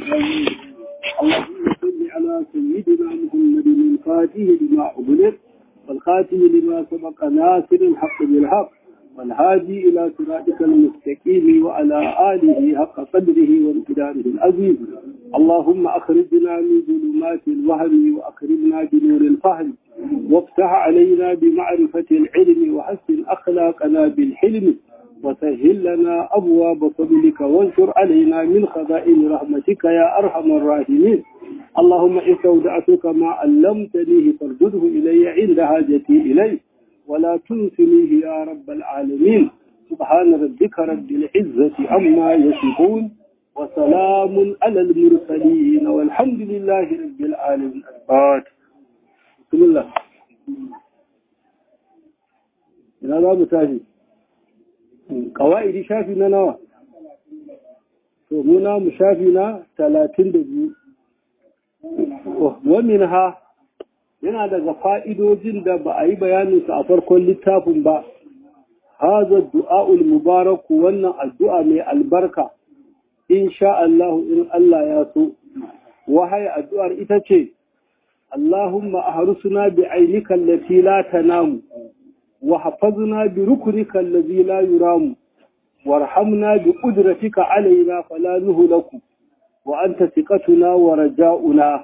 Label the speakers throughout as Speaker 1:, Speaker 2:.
Speaker 1: اللهم صل على سيدنا محمد الفاتح لما أغلق والخاتم لما سبق ناصر الحق بالحق والهادي إلى صراطك المستقيم وعلى آله حق قدره وامتداره العظيم. اللهم أخرجنا من ظلمات الوهم وأكرمنا بنور الفهم وافتح علينا بمعرفة العلم وحسن أخلاقنا بالحلم وسهل لنا أبواب فضلك وانشر علينا من خزائن رحمتك يا أرحم الراحمين. اللهم استودعتك ما علمتنيه فارده إلي عند حاجتي إليه ولا تنسنيه يا رب العالمين. سبحان ربك رب العزة عما يصفون وسلام على المرسلين والحمد لله رب العالمين. بسم الله. ina za mu tashi ƙawa'idi shafi na nawa to muna mu shafi na 32 wamin ha yana daga fa'idojin da ba a yi bayaninsu a farkon littafin ba. haza du'a'ul mubaraku wannan addu'a mai albarka insha Allah in Allah ya so wahaya addu'ar ita ce Allahumma ahrusna bi ainika allati la tanamu وحفظنا بركنك الذي لا يرام وارحمنا بقدرتك علينا فلا نهلك وأنت ثقتنا ورجاؤنا.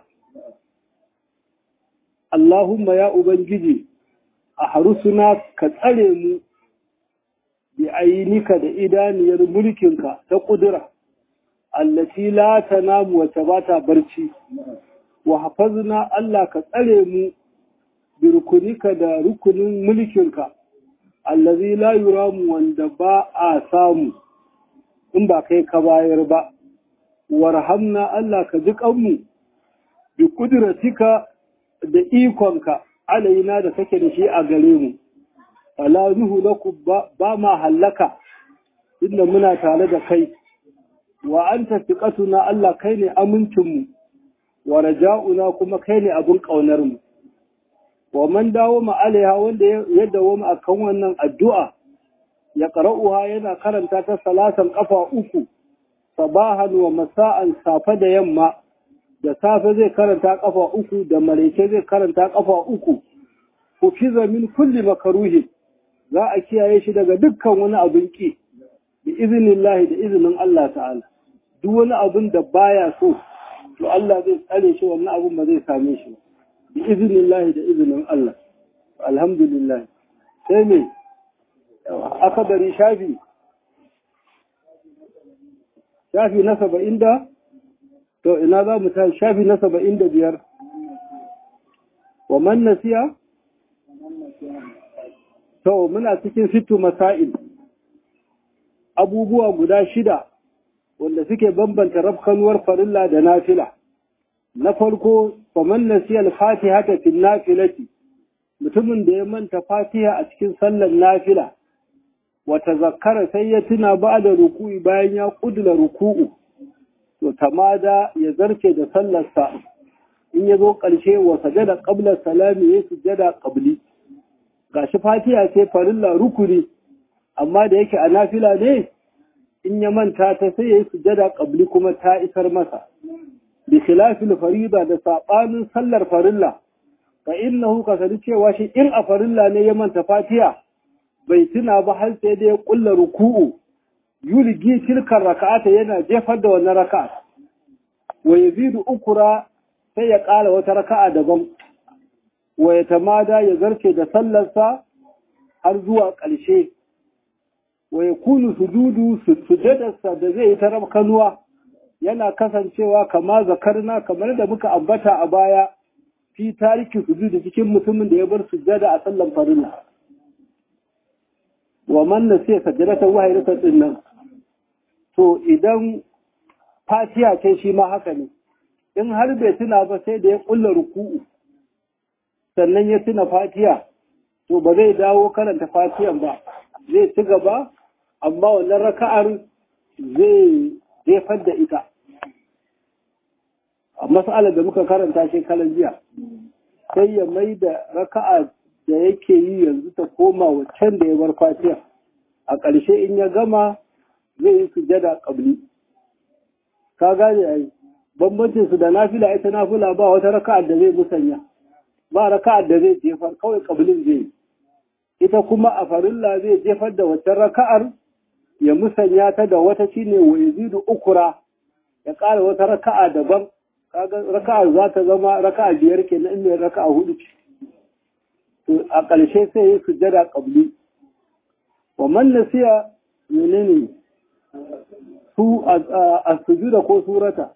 Speaker 1: اللهم يا أبنجي أحرسنا كتعلم بعينك دإدانير ملكك تقدرة التي لا تنام وتبات برشي وحفظنا الله كتعلم birkunika da rukunin mulkinka allazi la yuramu wanda ba a samu in ba kai ka bayar ba. Warhamna Allah ka ji kanmu bi kudratika da ikonka alaina da kake da shi a gare mu. Ala nuhu lakum ba ma hallaka inda muna tare da kai. Wa anta thiqatuna Allah kai ne amincinmu wa raja'una kuma kai ne abin kaunar mu. wa man dawo ma'alaiha wanda ya dawo a kan wannan addu'a ya ƙara'uha yana karanta ta salatan ƙafa 3 sabahan wa masa'an safe da yamma. Da safe zai karanta ƙafa 3 da maraice zai karanta ƙafa 3. Hufiza min kulli makaruhin za a kiyaye shi daga dukkan wani abin ƙi da izinin lahi da izinin Allah ta'ala. Duk wani abin da baya so to Allah zai tsare shi wannan abin ba zai same shi ba. بإذن الله ده إذن الله. الحمد لله. ثاني أخبري شافي نسب عنده تو إن هذا مثال شافي نسب عنده بير ومن نسيه تو من أتكين 6 مسائل abubuwa guda 6 wanda suke bambanta rafkanuwar farilla da nafila. Na farko faman nasiya al-fatihata fil nafilati mutumin da ya manta fatiha a cikin sallar nafila wa tazakkara sai ya tuna ba'da ruku'i bayan ya kudula ruku'u to tamada ya zarce da sallarsa in ya zo ƙarshe wa sajada qabla salami ya sujada qabli. Gashi fatiha sai farilla rukuni amma da yake a nafila ne in ya manta ta sai ya sujada qabli kuma ta isar masa. bi khilafil farida da sabanin sallar farilla fa innahu kasani cewa shi in a farilla ne ya manta fatiha bai tuna ba har sai da ya kulla ruku'u yulgi tilkar rak'ata yana jefar da wannan raka'a wa yazidu ukra sai ya kala wata raka'a daban wa yatamada ya zarce da sallarsa har zuwa ƙarshe wa yakunu sujudarsa da zai yi ta rabkanuwa yana kasancewa kama zakarna kamar da muka ambata a baya fi tariki sujudi cikin mutumin da ya bar sujjada a sallan farilla. Wa man nasiya sajadatan wahidatan din nan to idan fatiha ce shi ma haka ne in har bai tuna ba sai da ya kulla ruku'u sannan ya tuna fatiha to ba zai dawo karanta fatihan ba zai ci gaba amma wannan raka'ar zai jefar da ita. A mas'alar da muka karanta shekaran jiya sai ya mai da raka'a da yake yi yanzu ta koma waccan da ya bar fatiha a ƙarshe in ya gama zai yi sujada ƙabli. Ka gane ai bambancin su da nafila, ita nafila ba wata raka'ar da zai musanya, ba raka'ar da zai jefar, kawai kabilin zai. Ita kuma a farilla zai jefar da wata raka'ar ya musanya ta da wata shine wa yazidu ukura, ya ƙara wata raka'a daban, kaga raka'ar za ta zama raka'a 5 kenan in mai raka'a 4 ce. To a ƙarshe sai ya sujjada qabli. Wa man nasiya menene su a sujuda ko surata?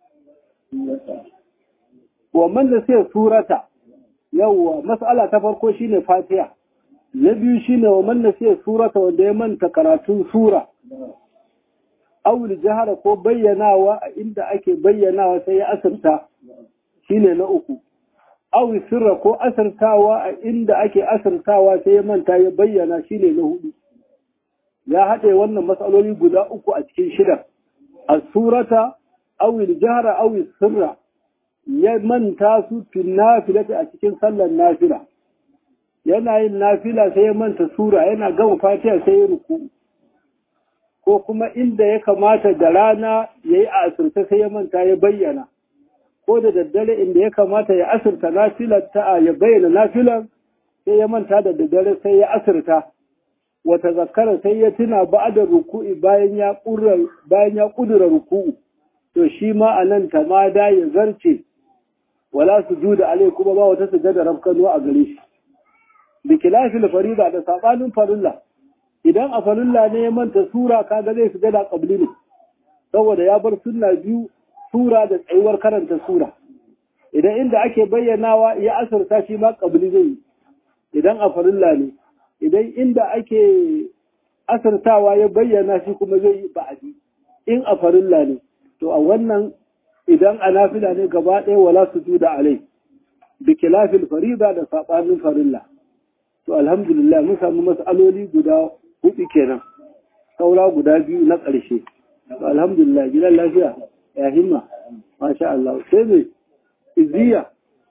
Speaker 1: Wa man nasiya surata, yawwa mas'ala ta farko shine Fatiha, na biyu shine wa man nasiya surata, wanda ya manta karatun sura, awul jahara ko bayyanawa a inda ake bayyanawa sai ya asirta, shine na uku. Aw sirra ko asirtawa a inda ake asirtawa sai ya manta ya bayyana, shine na hudu. Ya haɗe wannan matsaloli guda uku a cikin shida. As-surata aw al-jahra aw sirra, ya manta su fil nafilati a cikin sallar nafila. Yana yin nafila sai ya manta sura, yana gama Fatiha sai ya ruku. Ko kuma inda ya kamata da rana yayi a asirta sai ya manta ya bayyana. Ko da daddare inda ya kamata ya asirta nafilar ta ya bayyana nafilar sai ya manta da daddare sai ya asirta. Wata zakara sai ya tuna ba'da ruku'i bayan ya kudura ruku'u, to shi ma anan tamada ya zarce, wala sujuda alai, kuma ba wata sujada rafkanu a gare shi. Bi khilafil farida, da sabanin farilla, idan a farilla ne ya manta sura kaga zai sujada qabli ne, saboda ya bar sunna biyu, sura da tsayuwar karanta sura. Idan inda ake bayyanawa ya asirta shi ma qabli zai, idan a farilla ne. Idan inda ake asirtawa ya bayyana shi kuma zai yi ba'adi, in a farilla ne. To a wannan idan a nafila ne gaba ɗaya wala sujuda alai, bi khilafil farida, da sabanin farilla. To alhamdulillah mun samu mas'aloli guda 4 kenan, saura guda 2 na ƙarshe. To alhamdulillah, gidan lafiya ya himma, masha Allah. Sai ne izziya,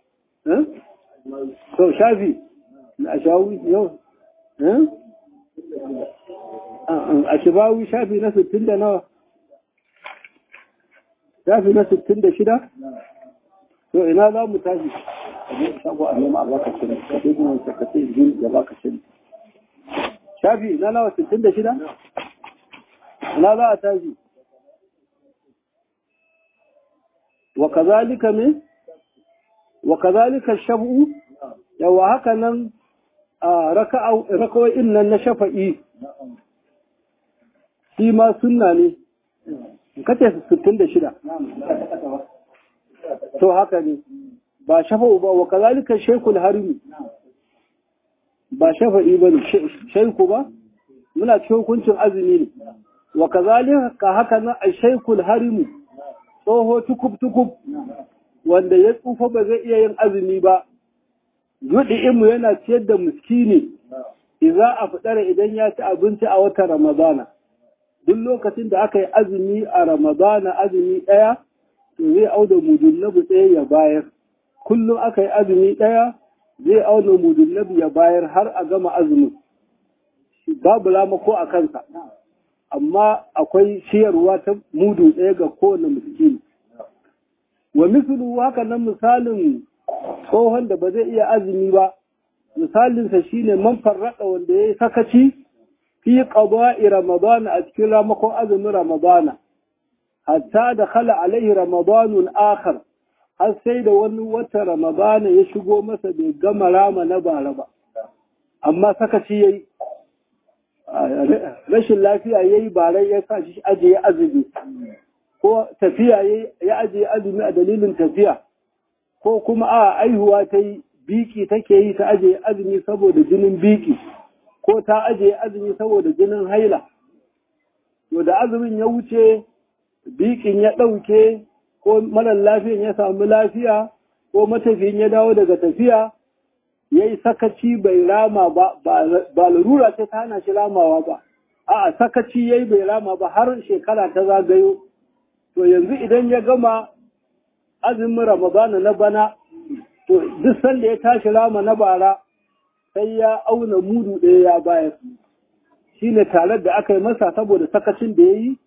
Speaker 1: to shafi na ashawi yau, a shibawi shafi na 60 da nawa, shafi na 66. To ina za mu tashi? Shago a nema a baka shirin, ka ɗin wani sakatai jin ya baka shirin. Shafi na nawa 66? Ina za a tashi? Wa kazalika me? Wa kazalika shafu, yawa haka nan a raka'o'in nan na shafa'i, shi ma sunna ne, kace 66. To haka ne, ba shafa'u ba. Wa kazalika shaykul harimi, ba shafa'i ba ne, shaiku ba, muna cikin hukuncin azumi ne. Wa kazalika haka nan a shaykul harimi, tsoho tukub wanda ya tsufa ba zai iya yin azumi ba, yudi'imu yana ciyar da miskini, idza afdara, idan ya ci abinci a watan Ramadana. Duk lokacin da aka yi azumi a Ramadana, azumi ɗaya, to zai auda mudunnabi ɗaya ya bayar. Kullum aka yi azumi ɗaya, zai auna mudunnabi ya bayar har a gama azumin. Babu lamako a kansa, amma akwai ciyarwa ta mudu ɗaya ga kowane miskini. Wa mislu haka nan misalin tsohon da ba zai iya azumi ba, misalinsa shine man farrada, wanda ya yi sakaci fi qada'i ramadana, a cikin ramakon azumin ramadana, hatta da khala alaihi ramadanun akhar, har sai da wani wata ramadana ya shigo masa bai gama rama na bara ba, amma sakaci yayi, rashin lafiya yayi bara ya sa shi ajiye azumi, ko tafiya ya ajiye azumi a dalilin tafiya, ko kuma aihuwa ta yi biki take yi ta ajiye azumi saboda jinin biki, ko ta ajiye azumi saboda jinin haila. To da azumin ya wuce, bikin ya ɗauke, ko marar lafiyan ya samu lafiya, ko matafiyin ya dawo daga tafiya, ya yi sakaci bai rama ba, ba larura ce ta hana shi ramawa ba, a'a sakaci ya yi bai rama ba har shekara ta zagayo. To yanzu idan ya gama azumin Ramadana na bana, to duk sanda ya tashi rama na bara sai ya auna mudu ɗaya ya bayar. Shi ne talar da aka yi masa saboda sakacin da ya yi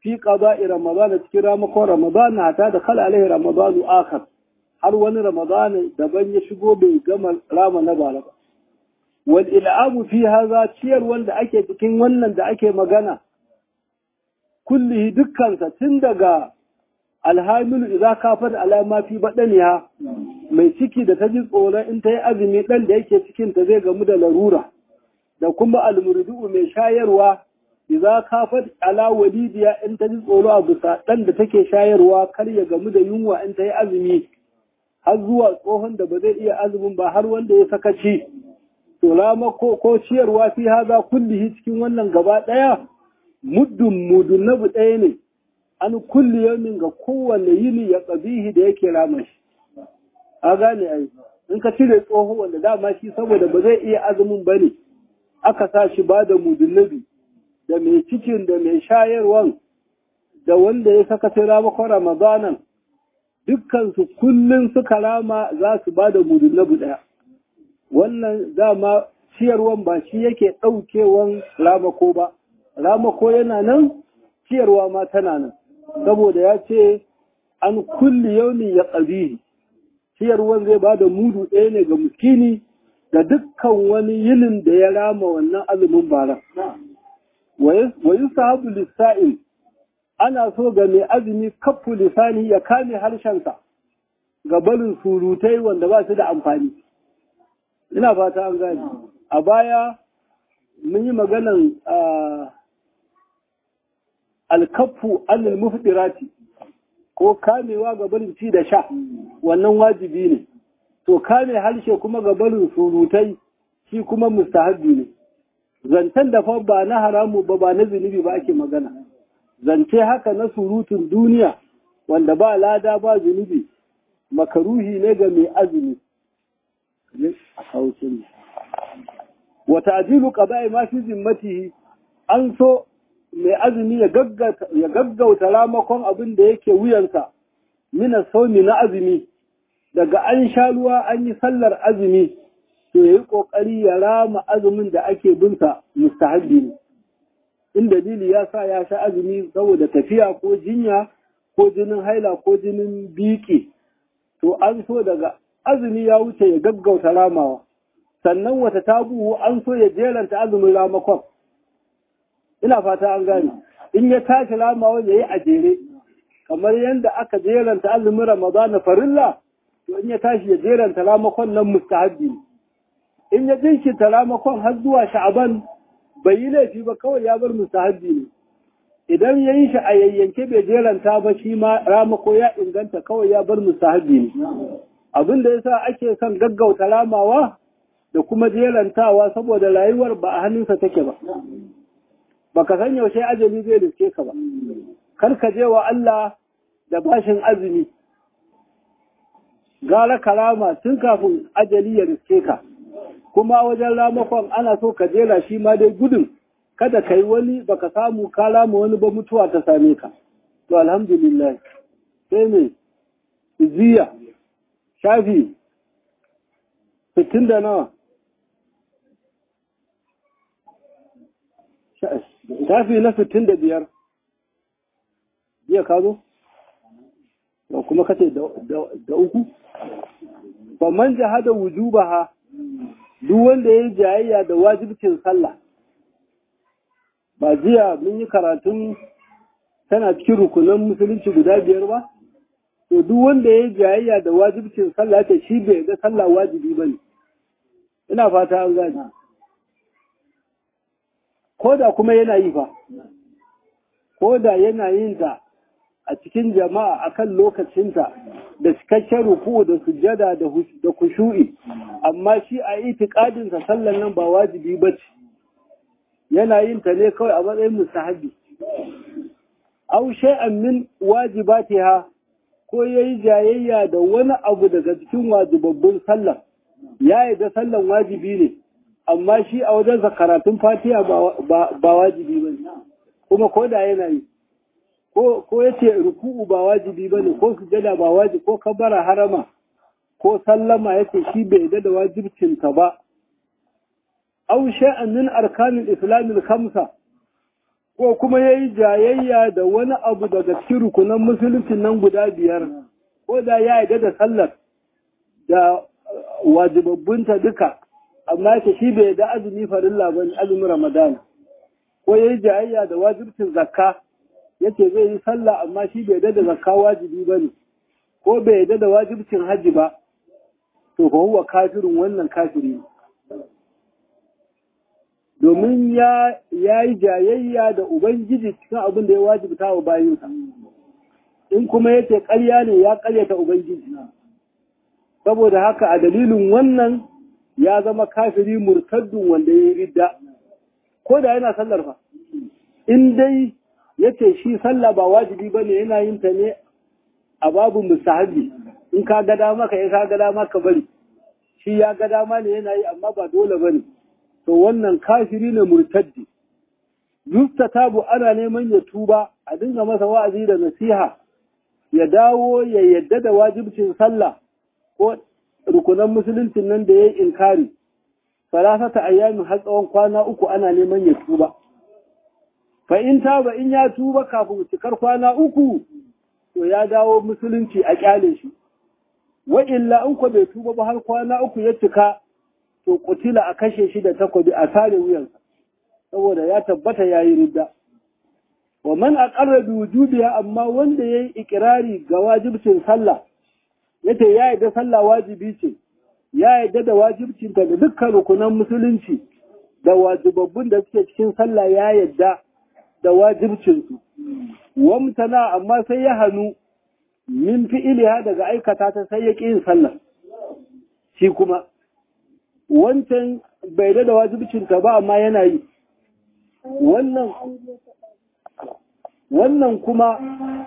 Speaker 1: fi qada'i ramadan cikin ramakon ramadan hatta da kala alaihi ramadan akhar har wani ramadan daban ya shigo bai gama rama na bara ba wal il'amu fi hadha ciyar wanda ake cikin wannan da ake magana kullihi dukkansa tun daga alhamilu idza kafat ala ma fi badaniha mai ciki da ta ji tsoron in ta yi azumi dan da yake cikin ta zai gamu da larura da kuma almurdu mai shayarwa idza kafat ala walidiya in ta ji tsoro a bisa dan da take shayarwa kar ya gamu da yunwa in ta yi azumi har zuwa tsohon da ba zai iya azumin ba har wanda ya sakaci to rama ko ciyarwa fi haza kullihi cikin wannan gaba daya muddun nabu daya ne an kulli yamin ga kowanne yini ya qabihi da yake rama shi a gane ai in ka cire tsoho wanda dama shi saboda ba zai iya azumin bane aka sa shi ba da mudunnabi da mai cikin da mai shayarwan da wanda ya saka sai ramakon ramadanan dukkansu kullum suka rama za su ba da mudunnabi ɗaya wannan dama ciyarwan ba shi yake ɗaukewan ramako ba ramako yana nan ciyarwa ma tana nan saboda ya ce an kulli yauni ya ƙabihi ciyarwan zai ba da mudu ɗaya ne ga miskini da dukkan wani yinin da ya rama wannan azumin bara wa yusahabu lis-sa'il ana so ga mai azumi kaffu lisani ya kame harshensa ga barin surutai wanda ba su da amfani ina fata an gani a baya mun yi maganan alkaffu anil mufdirati ko kamewa ga barin ci da sha wannan wajibi ne to kame harshe kuma ga barin surutai shi kuma mustahabbi ne zancen da fa ba na haramu ba na zunubi ba ake magana zance haka na surutun duniya wanda ba lada ba zunubi makaruhi ne ga mai azumi wa ta'jilu qada'i ma fi zimmatihi an so mai azumi ya gaggauta ramakon abin da yake wuyansa mina saumi na azumi daga an sha ruwa an yi sallar azumi to yayi kokari ya rama azumin da ake binsa mustahabbi ne in dalili ya sa ya sha azumi saboda tafiya ko jinya ko jinin haila ko jinin biki to an so daga azumi ya wuce ya gaggauta ramawa sannan wata tabuhu an so ya jeranta azumin ramakon ina fata an gane in ya tashi ramawa ya yi a jere kamar yadda aka jeranta azumin ramadana farilla to in ya tashi ya jeranta ramakon nan mustahabbi in ya jinkirta ramakon har zuwa sha'aban bai yi laifi ba kawai ya bar mustahabbi ne idan ya yi shi a yayyanke bai jeranta ba shi ma ramako ya inganta kawai ya bar mustahabbi ne abin da yasa ake son gaggauta ramawa da kuma jerantawa saboda rayuwar ba a hannunsa take ba baka san yaushe ajali zai riske ka ba kar ka je wa Allah da bashin azumi gara karama tun kafin ajali ya riske ka kuma wajen ramakon ana so ka jera shi ma dai gudun kada kai wani baka samu ka rama wani ba mutuwa ta same ka to alhamdulillah sai me ziya shafi 60 da nawa shafi na 65 jiya ka zo da kuma kace da uku fa man jahada wujubaha duk wanda ya yi jayayya da wajibcin sallah ba jiya mun yi karatun tana cikin rukunan musulunci guda 5 ba to duk wanda ya yi jayayya da wajibcin sallah ta shi bai ga sallah wajibi ba ne ina fata an gani ko da kuma yana yi fa ko da yana yin ta a cikin jama'a akan lokacinta da cikakken ruku da sujjada da kushu'i amma shi a itikadinsa sallan nan ba wajibi ba ce yana yin ta ne kawai a matsayin mustahabi aw shay'an min wajibatiha ko yayi jayayya da wani abu daga cikin wajibabbun sallah ya yi da sallan wajibi ne amma shi a wajensa karatun fatiha ba wajibi ba ne kuma ko da yana yi ko yace ruku'u ba wajibi bane ko sujada ba wajibi ko kabara harama ko sallama yace shi bai da wajibcin ta ba aw shay'an min arkanil islam al-khamsa ko kuma ya yi jayayya da wani abu daga cikin rukunan musuluncin nan guda 5, ko da ya yarda da sallar da wajibabbunta duka, amma yake shi bai da azumi farilla ba, azumin Ramadan, ko ya yi jayayya da wajibcin zakka, yace zai yi sallah amma shi bai da zakka wajibi ba ne, ko bai da wajibcin hajji ba, to fa huwa kafirin, wannan kafiri ne. Domin ya yi jayayya da Ubangiji cikin abin da ya wajibta wa bayinsa, in kuma yace ƙarya ne ya ƙaryata Ubangiji. Saboda haka a dalilin wannan ya zama kafiri murtaddun wanda ya yi ridda, ko da yana sallar fa. In dai yace shi sallah ba wajibi ba ne, yana yin ta ne a babu mustahabi, in ka ga dama ka yi, ka ga dama ka bari, shi ya ga dama ne yana yi amma ba dole ba ne. To wannan kafiri ne murtaddi. Yustatabu ana neman ya tuba, a dinga masa wa'azi da nasiha, ya dawo ya yadda da wajibcin sallah ko rukunan musuluncin nan da ya yi inkari. Salasata ayyamin har tsawon kwana 3 ana neman ya tuba. Fa in taba, in ya tuba kafin cikar kwana 3, to ya dawo musulunci a kyale shi. Wa illa in ko bai tuba ba har kwana 3 ya cika, to kutila a kashe shi da takobi a sare wuyansa, saboda ya tabbata yayi ridda. Wa man aqarra bi wujubiha, amma wanda yayi ikrari ga wajibcin sallah, yace ya yarda sallah wajibi ce, ya yarda da wajibcin ta da dukkan rukunan musulunci da wajibabbun da suke cikin sallah, ya yarda da wajibcin su. Wamtana, amma sai ya hanu min fi'iliha, daga aikata ta, sai ya ƙi yin sallah. Shi kuma wancan bai da wajibcinta ba amma yana yi, wannan kuma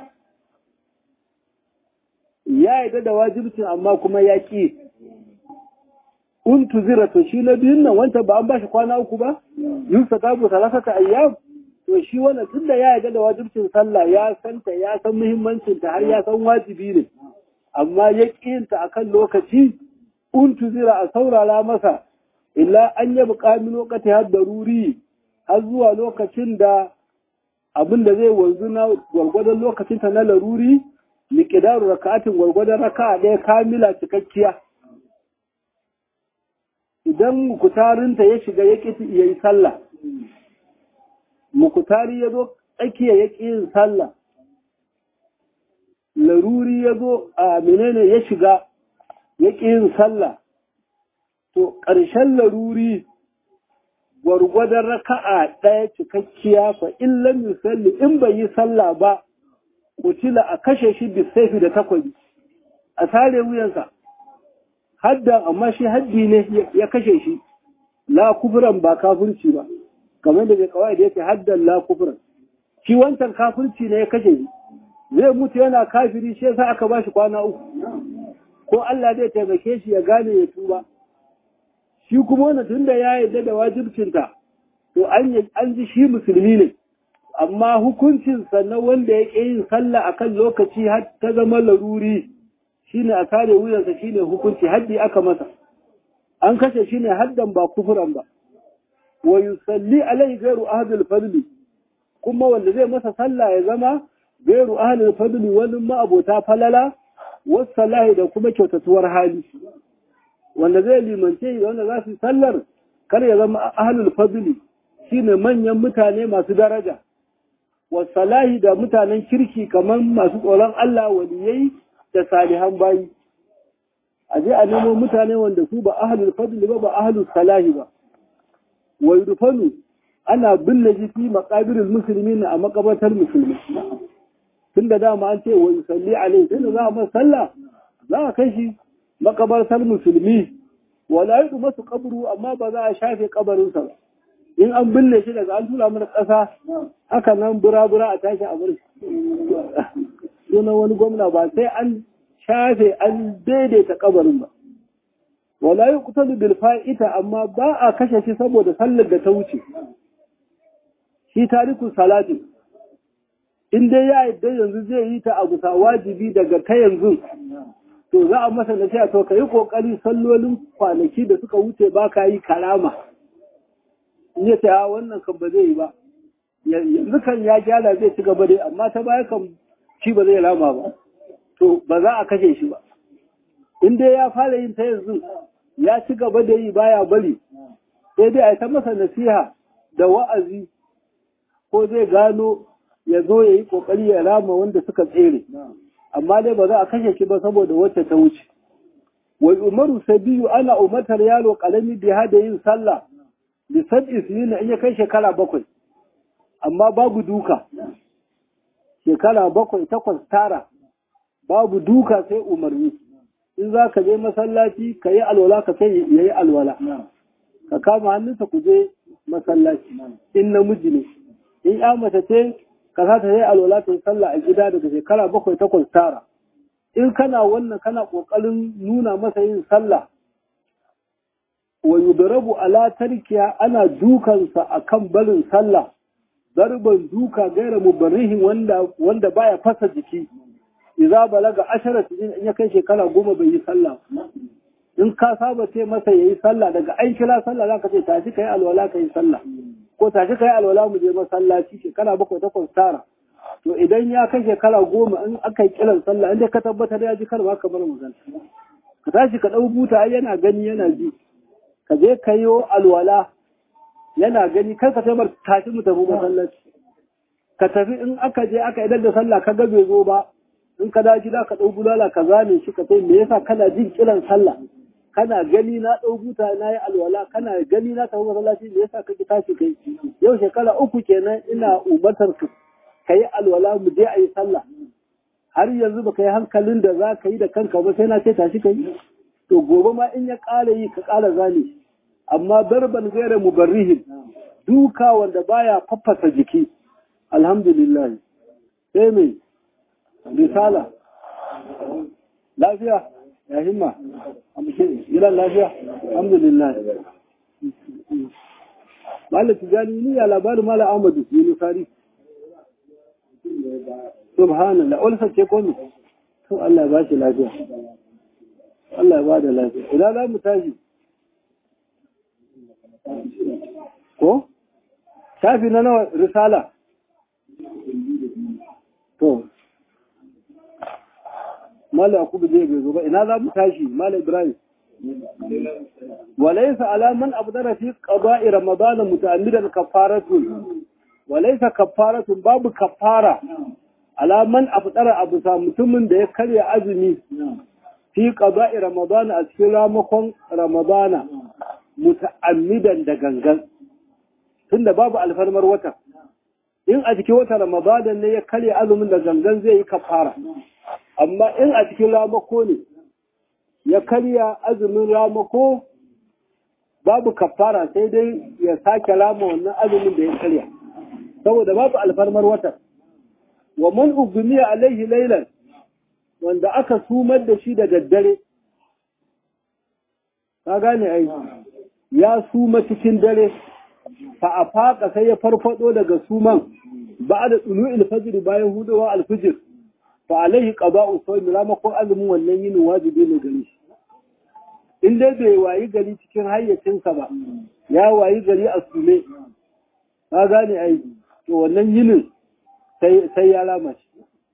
Speaker 1: ya yarda da wajibcin amma kuma ya ƙi. Untuzira, to shi na biyun nan, wancan ba an ba shi kwana 3 ba, yusa tabu salasata ayyam, to shi wannan tunda ya yarda da wajibcin sallah, ya santa, ya san muhimmancinta, har ya san wajibi ne, amma ya ƙiyinta akan lokaci. Untuzira, a saurara masa, illa an yi buƙamin lokaci har daruri, har zuwa lokacin da abin da zai wanzu na gwargwadon lokacinta na laruri, liƙidaru raka'atin, gwargwadon raka'a ɗaya kamila cikakkiya. Idan mukutarinta ya shiga ya ƙi ya yi sallah, mukutari ya zo tsakiya ya ƙi yin sallah, laruri ya zo a menene ya shiga ya ƙi yin sallah, to ƙarshen laruri gwargwadon raka'a ɗaya cikakkiya, fa in lam yusalli, in bai yi sallah ba, kutila a kashe shi bisaifi da takobi, a sare wuyansa. Haddan, amma shi haddi ne ya kashe shi, la kufran, ba kafirci ba, kamar da bai kawai da yake haddan la kufran. Shi wancan kafirci ne ya kashe shi, zai mutu yana kafiri, shi yasa aka ba shi kwana 3, ko Allah zai taimake shi ya gane ya tuba. Shi kuma wani tun da ya yarda da wajibcinta, to an ji shi musulmi ne, amma hukuncin sannan wanda ya ƙi yin sallah a kan lokaci har ta zama laruri, shi ne a kare wuyansa, shi ne hukunci, haddi aka masa. An kashe shi ne haddan, ba kufuran ba. Wa yusalli alai gairu ahadul fadli, kuma wanda zai masa sallah ya zama gairu ahadul fadli, wani ma'abota falala, wasu salahi, da kuma kyautatuwar hali. Wanda zai limance, wanda za su sallar, kar ya zama ahlul fadli, shine manyan mutane masu daraja, wasalahi, da mutanen kirki kamar masu tsoron Allah, waliyai da salihan bayi. A je a nemo mutane wanda su ba ahlul fadli ba, ba ahlul salahi ba. Wa yudfanu, ana binne jiki maqabirul muslimin, a makabartar musulmi. Tunda dama an ce wa yusalli alaihi, tunda za a masa sallah, za a kai shi makabartar musulmi, wala yi masu kaburu, amma ba za a shafe kabarinsa ba. In an binne shi daga an tura mana ƙasa, haka nan bura-bura a tashi a bari. Sunan wani gwamna, ba sai an shafe, an daidaita kabarin ba. Wala yi kutalu bil fa'ita, amma ba a kashe shi saboda sallar da ta wuce. Shi tarikun salati, in dai ya yadda yanzu zai yi ta a bisa wajibi daga ta yanzu, to za a masa nasiha, to ka yi ƙoƙari sallolin kwanaki da suka wuce ba ka yi karama. In ya ce, wannan kan ba zai yi ba, yanzu kan ya gyara zai ci gaba dai amma ta baya kan shi ba zai rama ba to ba za a kashe shi ba in dai ya fara yin ta yanzu ya ci gaba da yi baya bari sai dai a ta masa nasiha da wa'azi ko zai gano ya zo ya yi kokari ya rama wanda suka tsere amma dai ba za a kashe shi ba saboda wacce ta wuce wai umaru sabiyu ana umatar yaro karami da da yin sallah da sab'i sinina in ya kai shekara 7 amma babu duka shekara 7 8 tara babu duka sai umarni in za ka je masallaci ka yi alwala ka sai ya yi alwala ka kama hannunsa ku je masallaci in namiji ne in ya mace ce ka sa ta yi alwala ta yi sallah a gida daga shekara 7 8 tara in kana wannan kana kokarin nuna masa yin sallah wa yudrabu ala tarkiya ana dukansa akan barin sallah darban duka gaira mubarrihin wanda baya fasa jiki idza balaga 10 sinin in ya kai shekara 10 bai yi sallah in ka saba ce masa yayi sallah daga an kira sallah zaka ce tashi kai alwala kai sallah ko tashi kai alwala mu je masallaci shekara 7 8 tara to idan ya kai shekara 10 in aka yi kiran sallah inda ka tabbatar ya ji kar ba ka bar magana ka tashi ka dau buta ai yana gani yana ji ka je kayo alwala yana gani kar ka taimar tashi mu tafi masallaci ka tafi in aka je aka idan da sallah ka ga bai zo ba in ka daji da ka dau bulala ka zane shi ka sai me yasa kana jin kiran sallah kana gani na dau buta na yi alwala kana gani na tafi masallaci me yasa kake tashi kai yau shekara 3 kenan ina umartar ka kai alwala mu je ayi sallah har yanzu baka yi hankalin da za ka yi da kanka ba sai na ce tashi kai to gobe ma in ya ƙara yi ka ƙara zane amma darban gaira mubarrihin duka wanda baya faffasa jiki alhamdulillah sai mai risala lafiya ya himma gidan lafiya alhamdulillah Malam Tijani ni ya labarin Malam Ahmadu Yunusari subhanallah wani sace ko ne to Allah ya ba shi lafiya Allah ya ba da lafiya idan za mu tashi ko shafi na nawa risala to Malam Yakubu zai bai zo ba ina za mu tashi Malam Ibrahim walaysa ala man abdara fi qada'i ramadan muta'ammidan kafaratun walaysa kafaratun babu kafara ala man abdara abu sa mutumin da ya karya azumi fi qada'i ramadan a cikin ramakon ramadana muta'ammidan da gangan tunda babu alfarmar wata in a cikin wata ramadan ne ya karya azumin da gangan zai yi kafara amma in a cikin ramako ne ya karya azumin ramako babu kafara sai dai ya sake rama wannan azumin da ya karya saboda babu alfarmar wata wa man ugmiya alaihi laylan wanda aka sumar da shi da daddare ka gane ai ya suma cikin dare fa afaka sai ya farfado daga suman ba'da tulu'il fajr bayan hudowa alfijir fa alaihi qada'u sawm ramakon azumin wannan yin wajibi ne gare shi in dai bai wayi gari cikin hayyacinsa ba ya wayi gari a sume ka gane ai to wannan yinin sai ya rama shi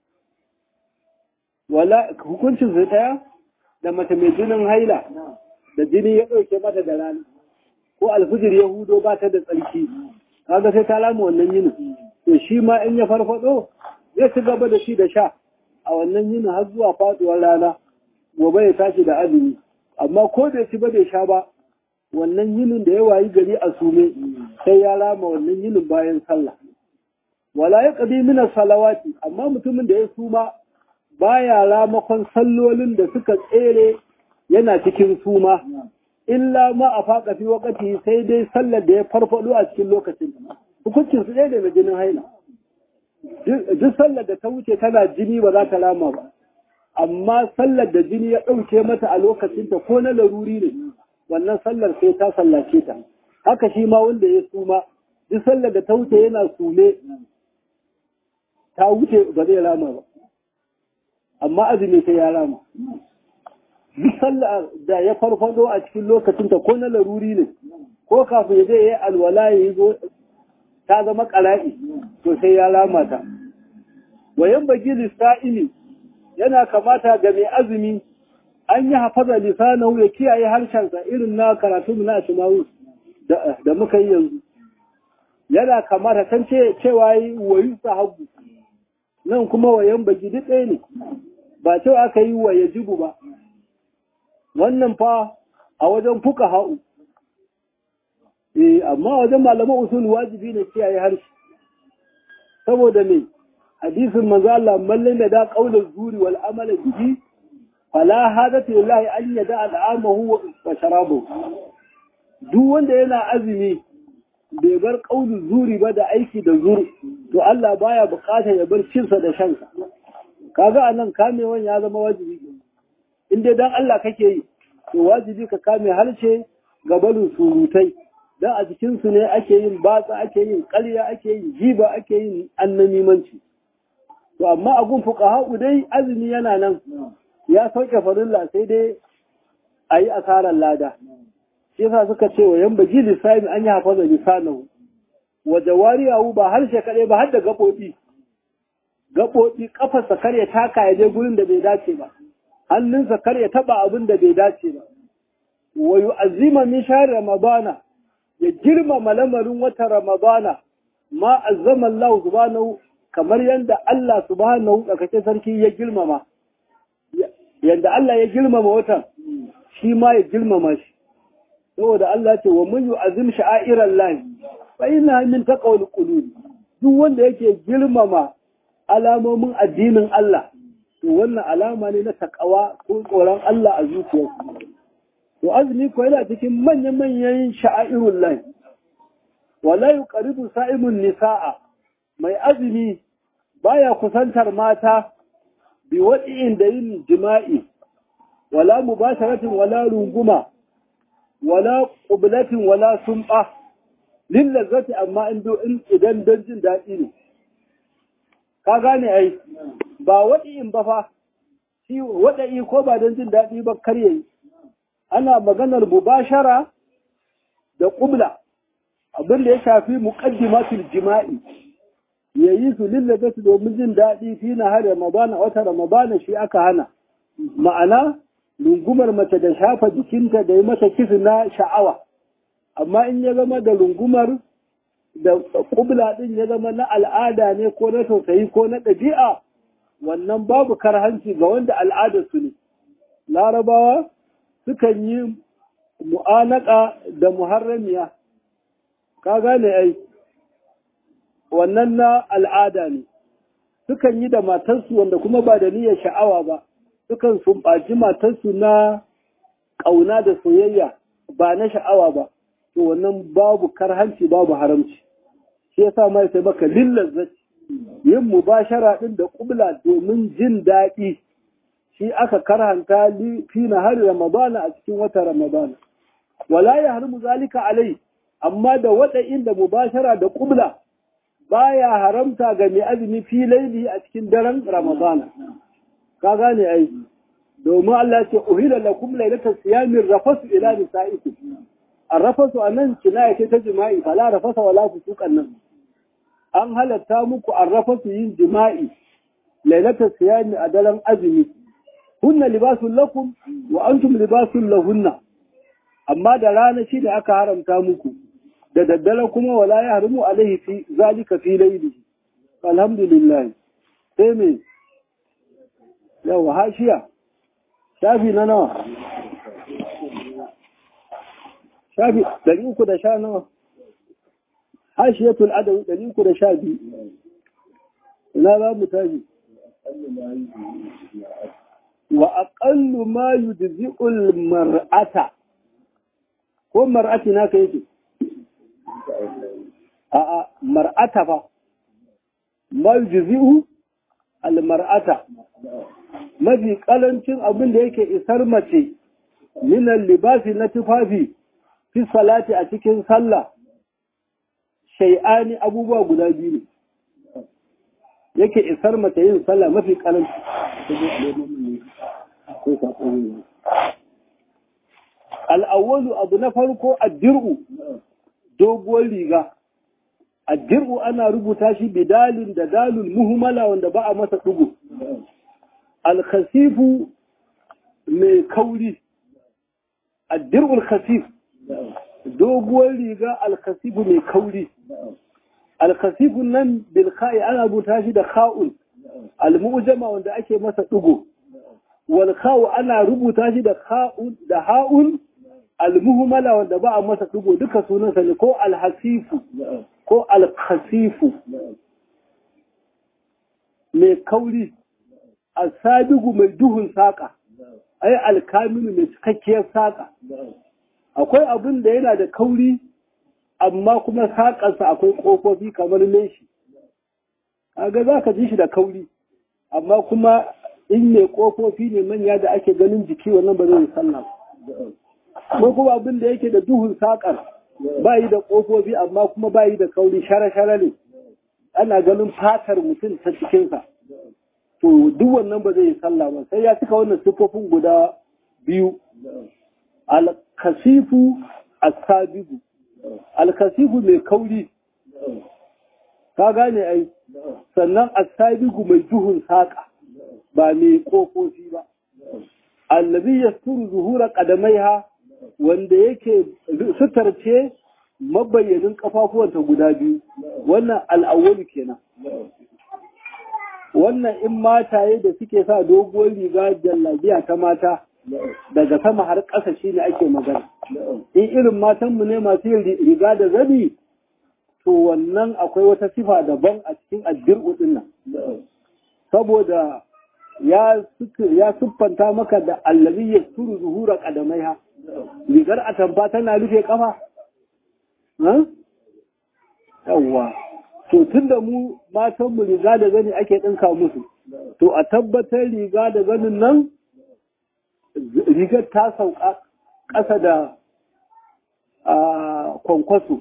Speaker 1: wala hukuncin sai daya da mace mai jinin haila da jini ya dauke mata da rana ko alfijir ya hudo ba ta da tsarki kaga sai ta rama wannan yinin to shi ma in ya farfado zai ci gaba da shi da sha a wannan yinin har zuwa faduwar rana gobe ya tashi da azumi amma ko da ci ba bai sha ba wannan yinin da ya wayi gari a sume sai ya rama wannan yinin bayan sallah wala ya qadi min salawati amma mutumin da ya suma baya ramakon sallolin da suka tsere yana cikin suma illa ma afaqa fi waqti sai dai sallar da ya farfado a cikin lokacin hukuncin su ɗaya da na jinin haila duk sallar da ta wuce tana jini ba za ta rama ba amma sallar da jini ya ɗauke mata a lokacinta ko na laruri ne wannan sallar sai ta sallace ta haka shi ma wanda ya suma duk sallar da ta wuce yana sume ta wuce ba zai rama ba amma azumi sai ya rama duk sallar da ya farfado a cikin lokacinta ko na laruri ne ko kafin ya je ya yi alwala ya yi ta zama ƙara'i to sai ya rama ta. Wayan bagi lissa'ili yana kamata ga mai azumi an yi hafaza lisanahu ya kiyaye harshensa irin na karatu na Ashmawi da muka yi yanzu. Yana kamata kan cewa yi wayu sahabu nan kuma wayan bagi duk ɗaya ne ba cewa aka yi wa yajibu ba. Wannan fa a wajen fuka ha'u. Amma wajen malaman usul wajibi ne kiyaye harshe. Saboda me hadisin manzo Allah mallin da qaulul zuri wal amala bihi fala hadatu lillahi an yada al'amahu wa sharabahu. Duk wanda yana azumi bai bar qaulul zuri ba da aiki da zuri to Allah baya bukatar ya bar cinsa da shansa. Kaga anan kamewan ya zama wajibi. In dai dan Allah kake yi to wajibi ka kame harshe ga barin surutai. Dan a cikinsu ne ake yin batsa, ake yin ƙarya, ake yin jiba, ake yin annamimanci. To amma a gun fuqaha dai azumi yana nan ya sauke farilla sai dai a yi asarar lada. Shi yasa suka ce wa yan baji lisani an yi hafaza lisanahu wa jawariyahu ba harshe kaɗai ba har da gaɓoɓi. Gaɓoɓi ƙafarsa kar ya taka ya je gurin da bai dace ba. Hannunsa kar ya taɓa abin da bai dace ba. Wa yu'azzima min shahr ramadana ya girmama lamarin wata Ramadana ma azzama Allah subhanahu kamar yadda Allah subhanahu tsakace sarki ya girmama. Yadda Allah ya girmama watan shi ma ya girmama shi. Saboda Allah ce wa mun yu'azzim sha'airan lahi fa inna min taqwal qulub. Duk wanda yake girmama alamomin addinin Allah to wannan alama ne na takawa ko tsoron Allah a zuciyarsa. To azumi ko yana cikin manyan sha'airul lahi. Wala yuqaribu sa'imun nisaa. Mai azumi baya kusantar mata bi wadi'in da yin jima'i. Wala mubasharatin wala runguma. Wala qublatin wala sum'a. Lillazzati amma idan don jin daɗi ne. Ka gane ai ba wadi'in ba fa. Shi wada'i ko ba don jin daɗi ba kar yayi. Ana maganar mubashara da ƙubla abin da ya shafi muqaddimatul jima'i yayi su lillabatu domin jin daɗi fi na har Ramadana wata Ramadana shi aka hana ma'ana rungumar mace da shafa jikinta da yi mata kisu na sha'awa amma in ya zama da rungumar da ƙubla din ya zama na al'ada ne ko na tausayi ko na ɗabi'a wannan babu karhanci ga wanda al'adar su ne. Larabawa sukan yi mu'anaka da muharramiya, ka gane ai, wannan na al'ada ne, sukan yi da matarsu wanda kuma ba da niyyar sha'awa ba, sukan sumbaci matarsu na ƙauna da soyayya ba na sha'awa ba, to wannan babu karhanci babu haramci. Shi ya sa mai sai baka lillazaci, yin mubashara ɗin da ƙubla domin jin daɗi. Shi aka karhanta fi nahari Ramadana a cikin wata Ramadana. Wala ya harmu zalika alai, amma da wada'in da mubashara da ƙubla baya haramta ga mai azumi fi laili a cikin daren Ramadana. Ka gane ai, domin Allah ce, Uhila lakum lailatar siyamin rafasu ila nisa'ikum. An rafasu a nan kinaya ce ta jima'i, fala rafasa wala fusukan nan. An halatta muku an rafasu yin jima'i, lailatar siyami a daren azumi. Hunna libasun lakum wa antum libasun lahunna. Amma da rana shi da aka haramta muku, da daddare kuma wala ya harimu alaihi fi zalika fi laili. Alhamdulillah. Sai me? Yawa hashiya. Shafi na nawa? Shafi 310 nawa? Hashiyatul adawi 312. Ina za mu tashi? Wa aqallu ma yujzi'ul mar'ata ko mar'ati naka yake a'a mar'ata fa ma yujzi'u al mar'ata mafi kalancin abin da yake isar mace min al libasi na tufafi fi salati a cikin sallah shay'ani abubuwa guda biyu ne yake isar mace yin sallah mafi kalanci al'awwalu abu na farko addir'u doguwar riga addir'u ana rubuta shi bidalin da dalul muhmala wanda ba a masa dugu al-khasifu mai kauri addir'ul khasif doguwar riga al-khasifu mai kauri al-khasifu nan bil kha'i ana rubuta shi da kha'un al-mu'jama wanda ake masa dugu wal kha'u ana rubuta shi da kha'un da ha'un al-muhmala wanda ba a masa dugu duka sunansa ne ko al-hasifu ko al-khasifu mai kauri al-sadigu mai duhun saƙa ai al-kamilu mai cikakkiyar saƙa akwai abin da yana da kauri amma kuma saƙarsa akwai ƙofofi kamar leshi kaga za ka ji shi da kauri amma kuma in mai ƙofofi ne manya da ake ganin jiki wannan ba zai yi sallah ko kuma abin da yake da duhun saƙar ba yi da ƙofofi amma kuma ba yi da kauri shara-shara ne ana ganin fatar mutum ta cikinsa to duk wannan ba zai yi sallah ba sai ya cika wannan siffofin guda biyu al-kasifu as-sabigu al-kasifu mai kauri ka gane ai sannan as-sabigu mai duhun saƙa ba mai ƙofofi ba allazi yasturu zuhura qadamaiha wanda yake sutarce mabayyanin kafafuwanta guda biyu wannan al'awwalu kenan wannan in mataye da suke sa doguwar riga jallabiya ta mata daga sama har ƙasa shine ake magana in irin matanmu ne masu yin riga da zabi to wannan akwai wata sifa daban a cikin addir'u din nan saboda ya siffanta maka da allazi yasturu zuhura qadamaiha rigar atamfa tana rufe kafa yawwa to tunda mu matan mu riga da zani ake dinka musu to a tabbatar riga da zanin nan rigar ta sauka ƙasa da kwankwaso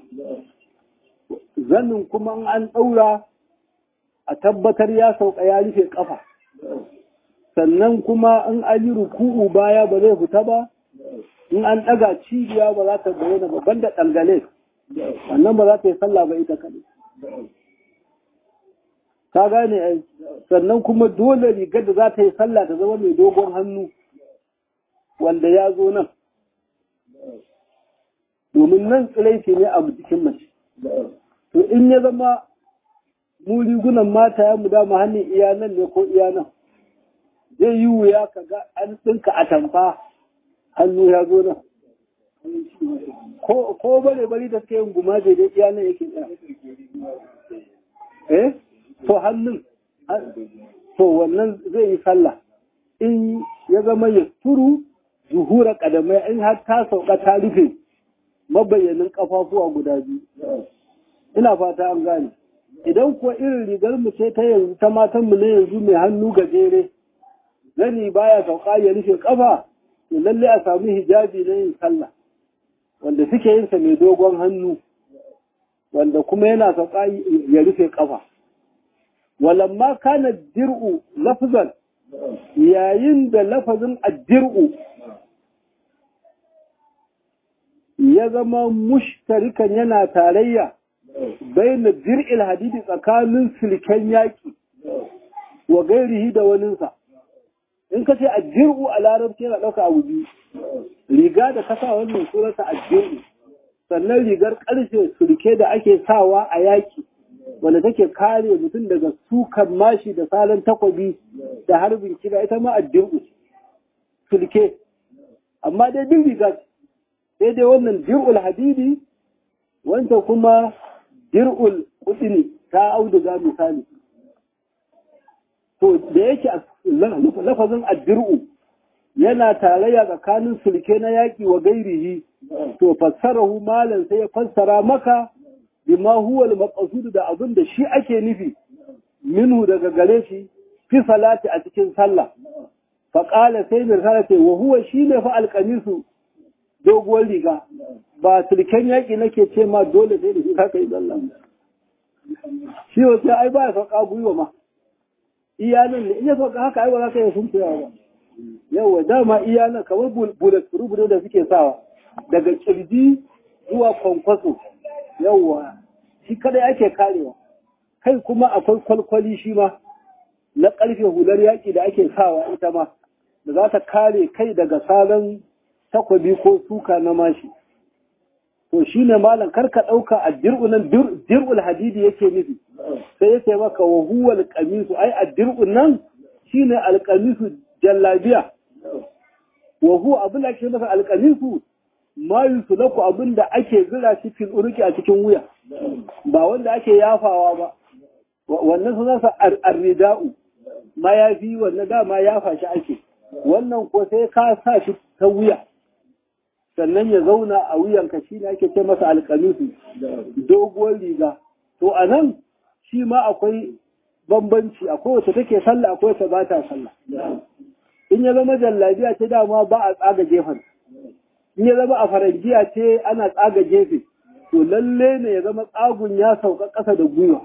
Speaker 1: zanin kuma an ɗaura a tabbatar ya sauka ya rufe kafa sannan kuma in an yi ruku'u baya ba zai fita ba in an ɗaga cibiya ba za ta bayyana ba banda ɗangale wannan ba za ta yi sallah ba ita kaɗai ka gane ai sannan kuma dole rigar da za ta yi sallah ta zama mai dogon hannu wanda ya zo nan domin nan tsiraici ne a jikin mace to in ya zama mu rigunan mata ya mu dama hannun iya nan ne ko iya nan zai yi wuya ka ga an ɗinka a tamfa hannu ya zo nan ko bare bari da suke yin guma daidai iya nan yake tsaya to hannun to wannan zai yi sallah in ya zama ya turu zuhura kadamai in har ta sauka ta rufe mabayyanin kafafuwa guda biyu ina fata an gane idan kuwa irin rigar mu ce ta yanzu ta matan mu na yanzu mai hannu gajere zani baya sauka ya rufe kafa to lalle a samu hijabi na yin sallah wanda suke yin sa mai dogon hannu wanda kuma yana sauka ya rufe kafa walamma kana dir'u lafzan yayin da lafazin addir'u ya zama mushtarikan yana tarayya baina dir'il hadidi tsakanin silken yaki wa gairihi da waninsa in ka ce addir'u a larabci yana ɗauka abu biyu riga da kasa wannan surata addir'u sannan rigar ƙarshe sulke da ake sawa a yaki wanda take kare mutum daga sukan mashi da salon takwabi da harbin kira ita ma addir'u sulke amma dai bin riga sai dai wannan dir'ul hadidi wanda kuma dir'ul kudini ta auduga misali to da yake lafazin addir'u yana tarayya tsakanin sulke na yaƙi wa gairihi to fassarahu malan sai ya fassara maka bima huwa al-maqsud da abin da shi ake nufi minhu daga gare shi fi salati a cikin sallah fa qala sai mai salati wa huwa shine fa al-qamisu doguwar riga ba sulken yaƙi nake ce ma dole sai da shi haka yi sallah shi wace ai ba ya sauka gwiwa ma iyanan ne in ya sauka haka ai ba za ka yi sunkuyawa ba yawa dama iyanan kamar bullet da suke sawa daga kirji zuwa kwankwaso yawa shi kadai ake karewa, kai kuma akwai kwalkwali shi ma na ƙarfe hular yaƙi da ake sawa ita ma da za ta kare kai daga salon takwabi ko suka na mashi. To shi ne malam karka ɗauka a dir'ul hadidi yake nufi, sai yake maka wa huwal qamisu, ai a dir'un nan shi ne alƙamisu jallabiya, wa huwa abin da ake masa alƙamisu ma yusulaku abin da ake zira shi fil uruki a cikin wuya, ba wanda ake yafawa ba, wannan sunansa arrida'u, mayafi wannan dama yafa shi ake, wannan ko sai ka sa shi ta wuya sannan ya zauna a wuyanka, shi ne ake ce masa alƙamisu, doguwar riga. To a nan shi ma akwai bambanci, akwai wacce take sallah akwai wacce ba ta sallah. In ya zama jallabiya ce dama ba a tsaga gefen, in ya zama a farangiya ce ana tsaga gefe, to lalle ne ya zama tsagun ya sauka ƙasa da gwiwa.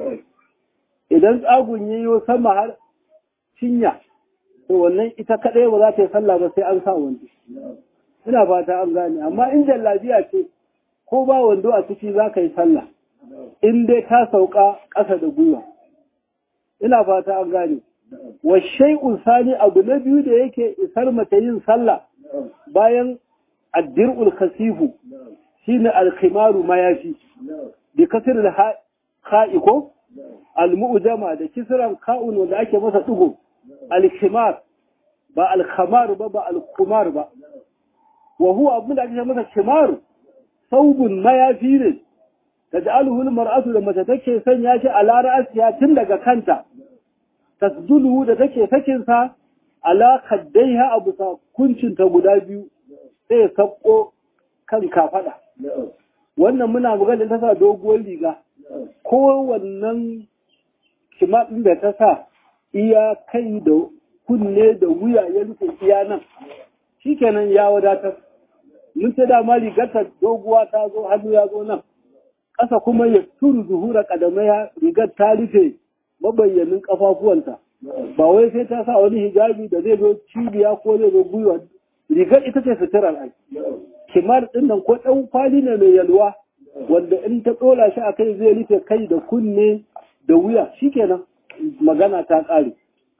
Speaker 1: Idan tsagun ya yi sama har cinya, to wannan ita kaɗai ba za ta yi sallah ba sai an sa wando. Ina fata an gane, amma in jallabiya ce ko ba wando a ciki za ka yi sallah, in dai ta sauka ƙasa da gwiwa. Ina fata an gane. Wa shay'un sani abu na biyu da yake isar mata yin sallah bayan addir'ul khasifu shine al-khimaru mayafi bi kasr al-ha'i ko al-mu'jama da kisran ka'un wanda ake masa dugo al-khimar ba al-khamar ba al-khumar ba. wa huwa abin da ake masa khimar saubun mayafi ne taj'aluhu al-mar'atu da mace take sanya shi ala ra'siha tun daga kanta, tasdulu da take sakin sa ala kaddaiha abu sa kuncin ta guda biyu sai sakko kan kafada. Wannan muna magana ta sa doguwar riga, ko wannan khimar din da ta sa iya kai da kunne da wuya ya rufe iya nan, shikenan ya wadatar. Mun ce dama rigarta doguwa ta zo hannu ya zo nan, ƙasa kuma ya turu zuhura ƙadamaya, rigar ta rufe mabayyanin ƙafafuwanta, ba wai sai ta sa wani hijabi da zai zo cibiya ko zai zo gwiwa, rigar ita ce suturar ai. Kimar ɗin nan ko ɗan kwali ne mai yalwa wanda in ta ɗola shi a kai zai rufe kai da kunne da wuya, shikenan magana ta ƙare.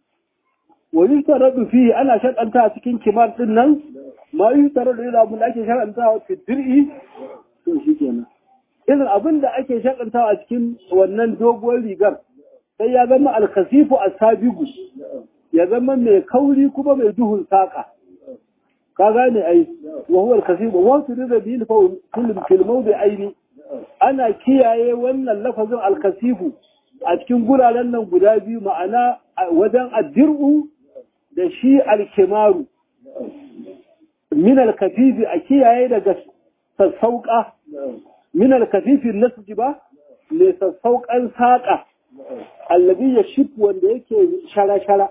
Speaker 1: Wani taradu fi ana shaɗanta a cikin kimar ɗin nan, ma yi taradu yana abin da ake shaɗanta a dir'i, to shikenan. Irin abin da ake shaɗantawa a cikin wannan doguwar rigar sai ya zama alkasifu a sabigu, ya zama mai kauri kuma mai duhun saƙa. Ka gane ai, wa huwa alkasifu wasu riza biyu filmau da aini. Ana kiyaye wannan lafazin alkasifu a cikin guraren nan guda biyu, ma'ana wajen addir'u da shi alkimaru. Min alkafifi a kiyaye daga sassauƙa. من الكفيف النسج ba mai sassauƙan saƙa allabi ya shif wanda yake shara-shara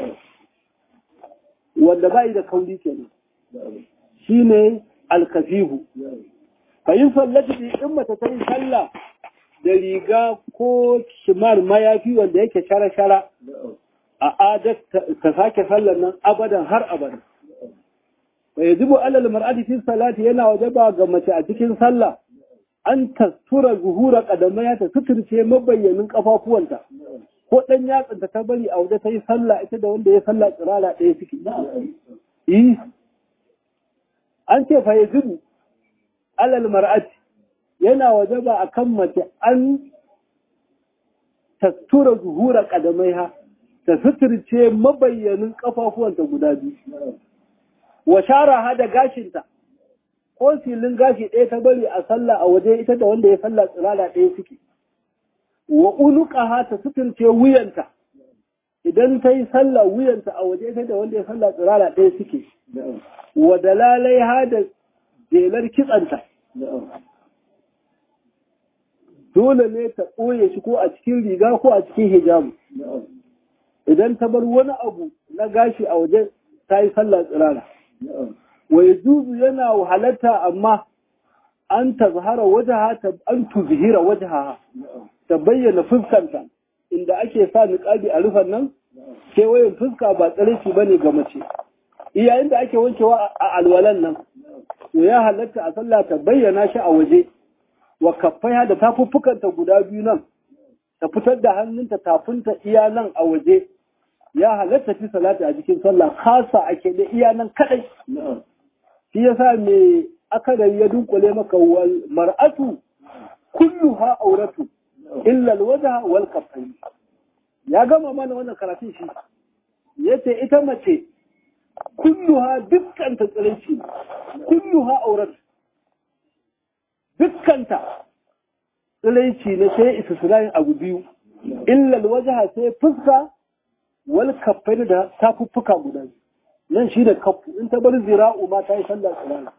Speaker 1: wanda ba da kauri kenan shi ne alkafihu. Fayin sallati in mata ta yi sallah da riga ko shimar mayafi wanda yake shara-shara a adat ta sake sallar nan abadan har abadan. Bai zubo alal mar'adi fi salati yana wajaba ga mace a cikin sallah an tastura zuhura kadamaya ta suturce mabayyanin kafafuwanta, ko dan yatsanta ta bari a waje ta yi sallah ita da wanda ya sallah tsirala ɗaya suke. An ce fa yajibu alal mar'ati yana wajaba akan mace an tastura zuhura kadamaiha ta suturce mabayyanin kafafuwanta guda biyu, wa sharaha da gashinta, ko filin gashi ɗaya ta bari a sallah a waje ita da wanda ya sallah tsirala ɗaya suke. Wa unuqaha ta suturce wuyanta, idan ta yi sallah wuyanta a waje ita da wanda ya sallah tsirala ɗaya suke. Wa dalalaiha da jelar kitsanta, dole ne ta ɓoye shi ko a cikin riga ko a cikin hijabu. Idan ta bar wani abu na gashi a waje ta yi sallah tsirala. Wa yajuzu yana halatta amma an tazhara wajaha an tuzhira wajaha, ta bayyana fuskanta inda ake sa niqabi a rufan nan, kewayen fuska ba tsareci bane ga mace. Iyayen da ake wankewa a alwalan nan, to ya halatta a sallah ta bayyana shi a waje, wa kaffaiha da tafuffukanta guda biyu nan ta fitar da hannunta tafinta iya nan a waje ya halatta fi salati a cikin sallah khasa ake da iya nan kadai shi yasa me aka da ya dunkule maka wal mar'atu kulluha auratu illa alwajha wal kaffayn ya gama mana wannan karatun shi yace ita mace kulluha dukkan ta tsiranci kulluha auratu dukkanta tsiranci ne sai istisna'in abu biyu illa alwajha sai fuska wal kaffayn da tafuffuka guda nan shi da kaffu in ta bar zira'u ma ta yi sallah tsirana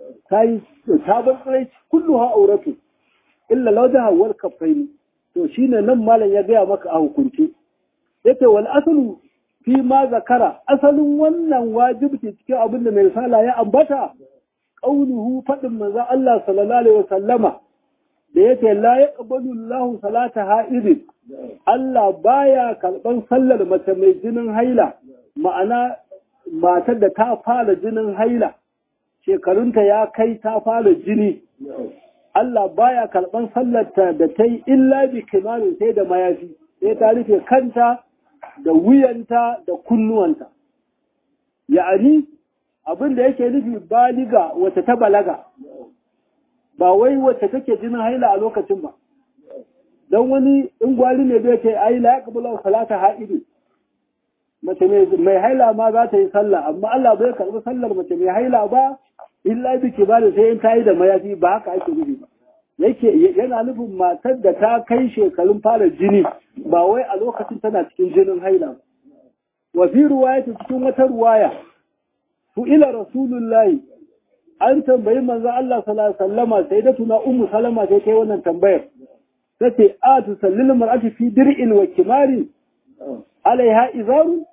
Speaker 1: ta bar tsirai kulluha auratu illa lawjaha wal kaffayn to shine nan malam ya gaya maka a hukunce yace wal aslu fi ma zakara asalin wannan wajibi cikin abin da mai risala ya ambata qauluhu fadin manzo Allah sallallahu alaihi wasallama da yace la yaqbalu Allahu salata ha'id Allah baya kalban sallar mace mai jinin haila ma'ana matar da ta fara jinin haila shekarunta ya kai ta fara jini Allah baya karban sallarta da ta yi illa bi kimanin sai da mayafi sai ta rufe kanta da wuyanta da kunnuwanta ya'ani abin da yake nufi baliga wata ta balaga ba wai wacce take jinin haila a lokacin ba don wani in gwari ne bai ce ai la yaqbalu salata ha'idu mace mai haila ma za ta yi sallah amma Allah bai karbi sallar mace mai haila ba illa bi kibari sai in tayi da mayafi ba haka ake nufi ba yake yana nufin matar da ta kai shekarun fara jini ba wai a lokacin tana cikin jinin haila ba wa fi ruwayati cikin wata ruwaya su ila rasulullahi an tambayi manzo Allah sallallahu alaihi wasallama sayyidatuna ummu salama sai kai wannan tambayar tace a tusallil mar'ati fi dir'in wa kimari alaiha izaru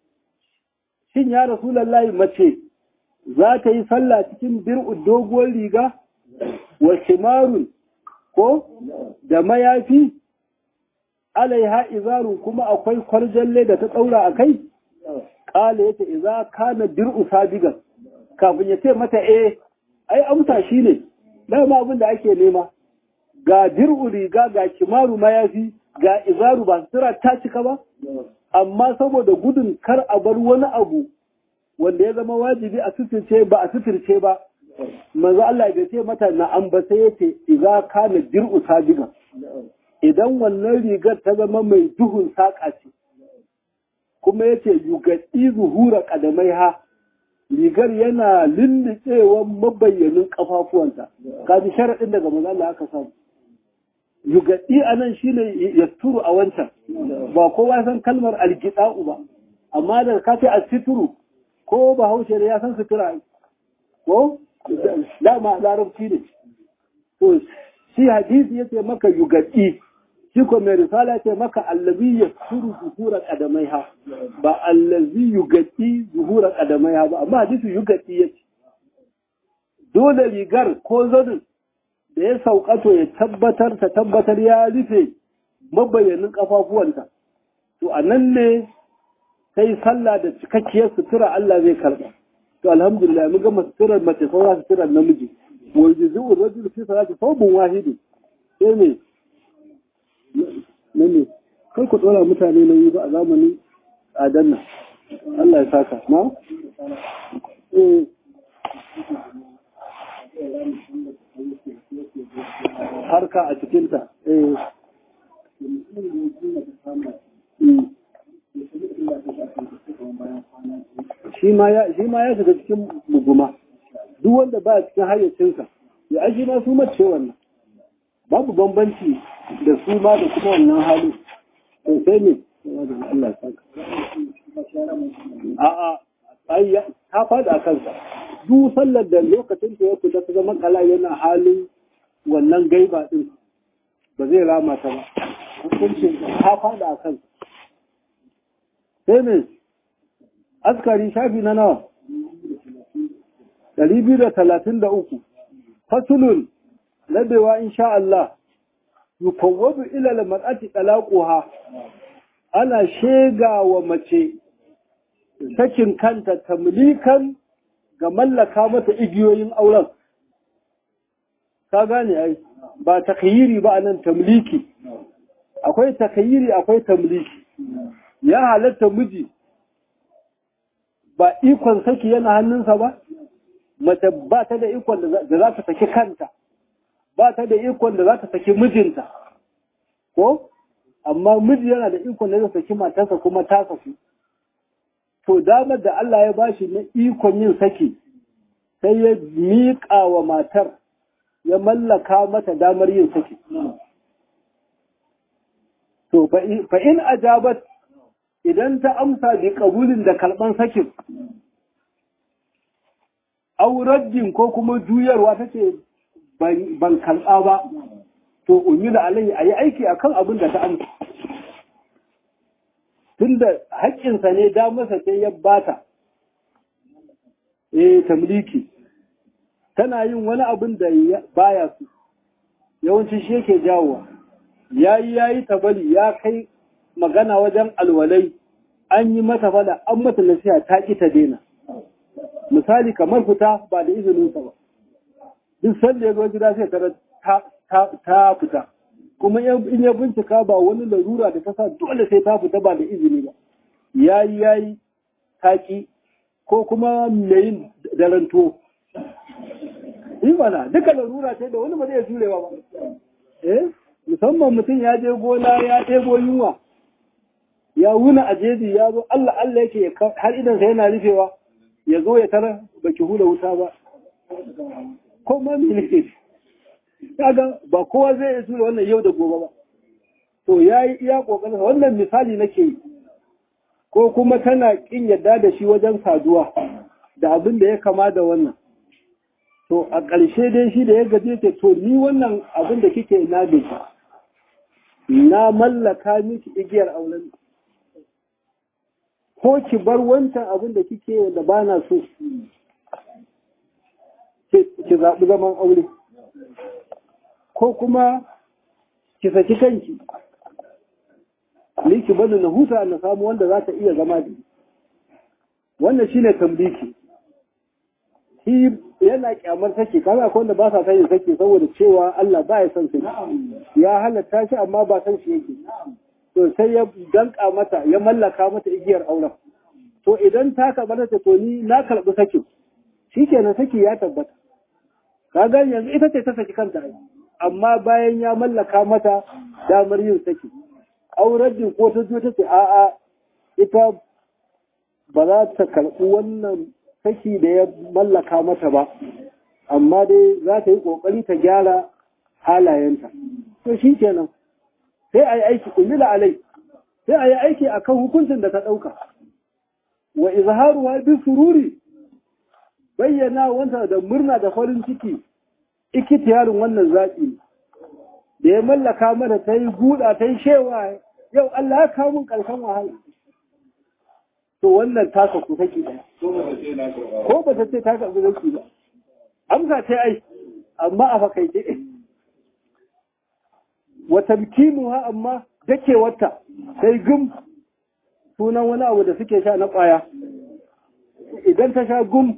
Speaker 1: shin ya rasulullahi mace za ta yi sallah cikin dir'u doguwar riga wa kimarun ko da mayafi alaiha izaru kuma akwai kwarjalle da ta tsaura a kai kala yace idza kana dir'u sabigan kafin ya ce mata ai amsa shine dama abin da ake nema ga dir'u riga ga kimaru mayafi ga izaru ba sutura ta cika ba amma saboda gudun kar a bar wani abu wanda ya zama wajibi a suturce ba a suturce ba manzo Allah ya ce mata na'am ba sai yace idza kana dir'u sabigan idan wannan rigar ta zama mai duhun saka ce kuma yace yugadi zuhura qadamaiha rigar yana lullucewa mabayyanin kafafuwanta kaji sharadin daga manzo Allah aka samu yugadi anan shine yasturu a wancan ba kowa san kalmar algida'u ba amma da ka ce asituru ko ba haushe da ya san sutura ko dama larabci ne to shi hadisi yace maka yugadi shi ko mai risala ce maka allazi yasturu zuhura qadamaiha ba allazi yugadi zuhura qadamaiha ba amma hadisi yugadi yace dole rigar ko zanin da ya sauƙato ya tabbatar ya rufe mabayyanin kafafuwanta to anan ne sai sallah da cikakkiyar sutura Allah zai karba to alhamdulillah mun ga suturar mace saura suturar namiji wa yuzu rajul fi salati thawbun wahid sai ne kai ku dora mutane nan ba a zamanin tsadan nan Allah ya saka na harka a cikinta shi ma ya shiga cikin muguma duk wanda ba cikin hayyacinsa ya aji ma su mace wannan babu bambanci da su ma da kuma wannan hali sai ne Allah saka a'a ta fada kansa duk sallar da lokacin da ya fita ta zama kala yana halin wannan gaiba din ba zai rama ta ba hukuncin ta fada kansa sai ne askari shafi na nawa 233 fasulun labewa insha Allah yukawwadu ila al-mar'ati talaquha ana shega wa mace sakin kanta tamlikan ga mallaka mata igiyoyin auren ka gane ai ba takayiri ba nan tamliki akwai takayiri akwai tamliki ya halatta miji ba ikon saki yana hannunsa ba mace ba ta da ikon da za ta saki kanta ba ta da ikon da za ta saki mijinta ko amma miji yana da ikon da zai saki matarsa kuma ta saku to damar da Allah ya bashi na ikon yin saki sai ya miƙa wa matar ya mallaka mata damar yin saki to fa in ajabat idan ta amsa bi kabulin da kalban sakin auraddin ko kuma juyarwa tace ban kalba ba to umila alai ayi aiki akan abin da ta amsa tunda haƙƙinsa ne da masa sai ya bata tamliki tana yin wani abin da baya su yawanci shi yake jawowa yayi tabali ya kai magana wajen alwalai an yi mata fada an mata nasiha ta ki ta daina misali kamar fita ba da izinin sa ba duk sanda ya zo gida sai ta fita kuma in ya bincika ba wani larura da ta sa dole sai ta fita ba da izini ba yayi taki ko kuma mai daranto yi mana duka larura ce da wani ba zai jurewa ba musamman mutum ya je gona ya ɗebo yunwa ya wuna a jeji ya zo Allah yake har idan sa yana rufewa ya zo ya tara baki hula wuta ba ko ma mene kaga ba kowa zai iya tura wannan yau da gobe ba to yayi iya kokarin wannan misali nake yi ko kuma tana kin yadda da shi wajen saduwa da abin da ya kama da wannan to a ƙarshe dai shi da ya gaje ta to ni wannan abin da kike na gaji na mallaka miki igiyar auren ko ki bar wancan abin da kike wanda ba na so ki zaɓi zaman aure ko kuma ki saki kanki ni ki bani na huta na samu wanda za ta iya zama da wannan shine tambiki shi yana kyamar sake kaza akwai wanda ba sa son sake saboda cewa Allah ba ya son sake ya halatta shi amma ba san shi yake to sai ya danka mata ya mallaka mata igiyar auren to idan ta karɓar ta to ni na karɓi sake shikenan sake ya tabbata kaga yanzu ita ce ta saki kanta amma bayan ya mallaka mata damar yin saki auren din ko ta ta ce a'a ita ba za ta karɓi wannan saki da ya mallaka mata ba amma dai za ta yi ƙoƙari ta gyara halayenta to shi kenan sai a yi aiki umila alai sai a yi aiki a kan hukuncin da ta ɗauka wa izharuwa bi sururi bayyana wanta da murna da farin ciki ikitiyarin wannan zaɓi da ya mallaka mata ta yi guda ta yi shewa yau Allah ya kawo mun ƙarshen wahala to wannan ta saku take ɗaya ko ba ta ce ta karɓi zaki ba amsa ce ai amma a fakaice wata bikinuwa amma dake wata sai gum sunan wani abu da suke sha na ƙwaya idan ta sha gum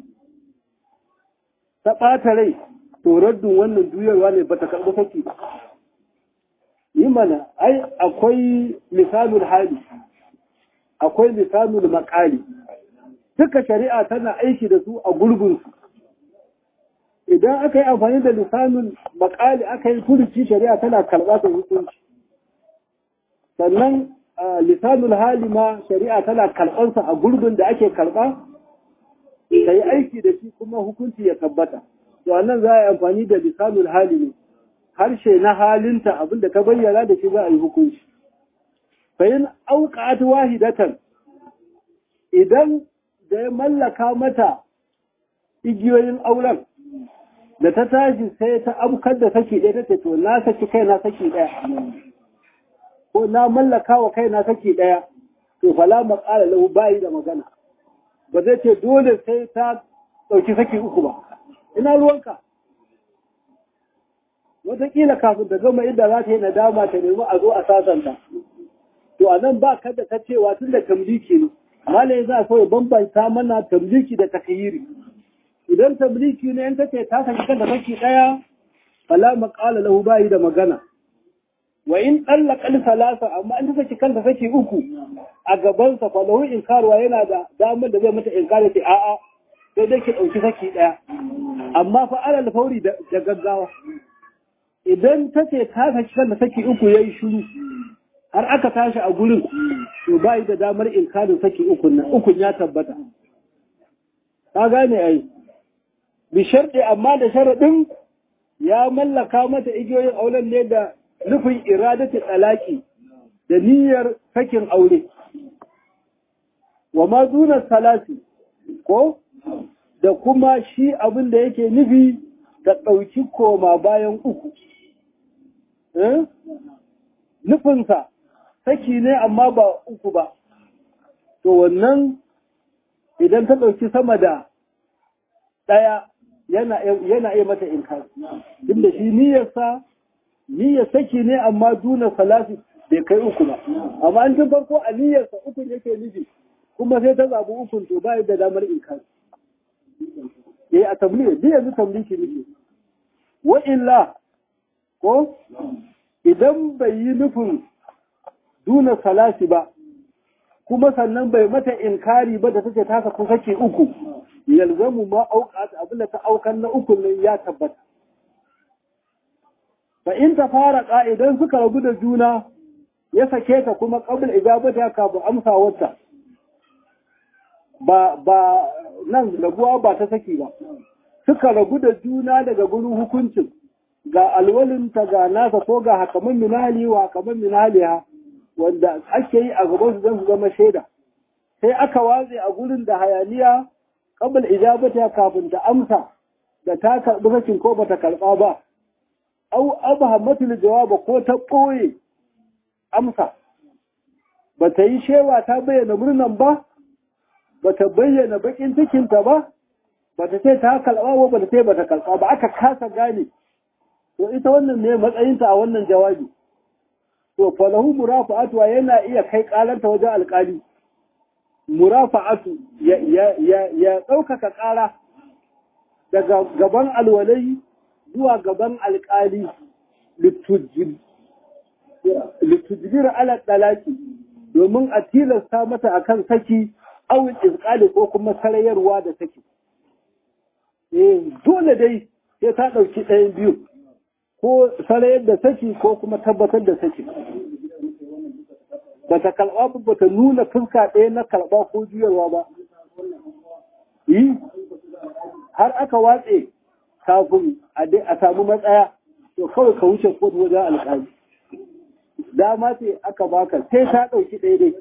Speaker 1: ta ɓata rai to raddun wannan juyarwa ne ba ta karɓi saki ba yi mana ai akwai misalul hali akwai misalul maƙali duka shari'a tana aiki da su a gurbinsu idan aka yi amfani da lisanul maƙali aka yi furuci shari'a tana karɓa ta hukunci sannan lisanul hali ma shari'a tana karɓarsa a gurbin da ake karɓa ta yi aiki da shi kuma hukunci ya tabbata to nan za a yi amfani da lisanul hali ne harshe na halinta abinda ta bayyana da shi za a yi hukunci fayin auqat wahidatan idan da ya mallaka mata igiyoyin auren da ta tashi sai ta amkar da saki ɗaya ta ce to na saki kai na saki ɗaya ko na mallaka wa kai na saki ɗaya to fala maƙala lahu bayi da magana ba zai ce dole sai ta ɗauki saki uku ba ina ruwanka wataƙila kafin ta gama inda za ta yi nadama ta nemi a zo a sasanta to a nan ba ka da ta cewa tun da tamliki ne malai za a so ya bambanta mana tamliki da takayiri idan tamliki ne in ta ce ta saki kanta saki ɗaya fala maqala lahu bai da magana wa in ɗallaka salasa amma an ta saki kanta saki uku a gabansa fa lahu inkarwa yana da damar da zai mata inkari ce a'a sai dai ki ɗauki saki ɗaya amma fa alal fauri da gaggawa idan ta ce ta saki kanta saki uku yayi shiru har aka tashi a gurin to bai da damar inkarin saki ukun nan ukun ya tabbata ka gane ai bi sharɗi amma da sharaɗin ya mallaka mata igiyoyin auren ne da nufin iradatu talaki da niyyar sakin aure wa ma duna salasi ko da kuma shi abin da yake nufi ta ɗauki koma bayan uku nufinsa saki ne amma ba uku ba to wannan idan ta ɗauki sama da ɗaya yana iya mata inkari inda shi niyyar saki ne amma duna salasi bai kai uku ba amma an tun farko a niyyarsa ukun yake nufi kuma sai ta zaɓi ukun to ba da damar inkari a tamliya duk yanzu tamliki nake wa illa ko idan bai yi nufin duna salasi ba kuma sannan bai mata inkari ba da take ta saku sake uku yalzamu ma auqat abin da ta aukan na uku ne ya tabbata fa in ta fara idan suka rabu da juna ya sake ta kuma qabl ijabata kafin amsa wata ba nan rabuwa ba ta saki ba suka rabu da juna daga gurin hukuncin ga alwalinta ga nasa ko ga hakaman minali wa hakaman minaliha wanda ake yi a gaban su don su zama shaida sai aka watse a gurin da hayaniya qabl ijabata kafin ta amsa da ta karɓi sakin ko bata karɓa ba au abhamatul jawaba ko ta ɓoye amsa bata yi shewa ta bayyana murnan ba bata bayyana bakin cikinta ba bata ce ta karɓa ba bata ce bata karɓa ba aka kasa gane to ita wannan ne matsayinta a wannan jawabi to falahu murafa'atu yana iya kai ƙaranta wajen alƙali murafa'atu ya ɗaukaka ƙara daga gaban alwalai zuwa gaban alƙali litujbir ala talaki domin a tilasta mata akan saki awil izqali ko kuma sarayarwa da saki dole dai sai ta ɗauki ɗayan biyu ko sarayar da saki ko kuma tabbatar da saki ba ta kalba ba ta nuna fuska ɗaya na kalba ko juyarwa ba har aka watse kafin a samu matsaya to kawai ka wuce kotu wajen alƙali dama ce aka baka sai ta ɗauki ɗaya dai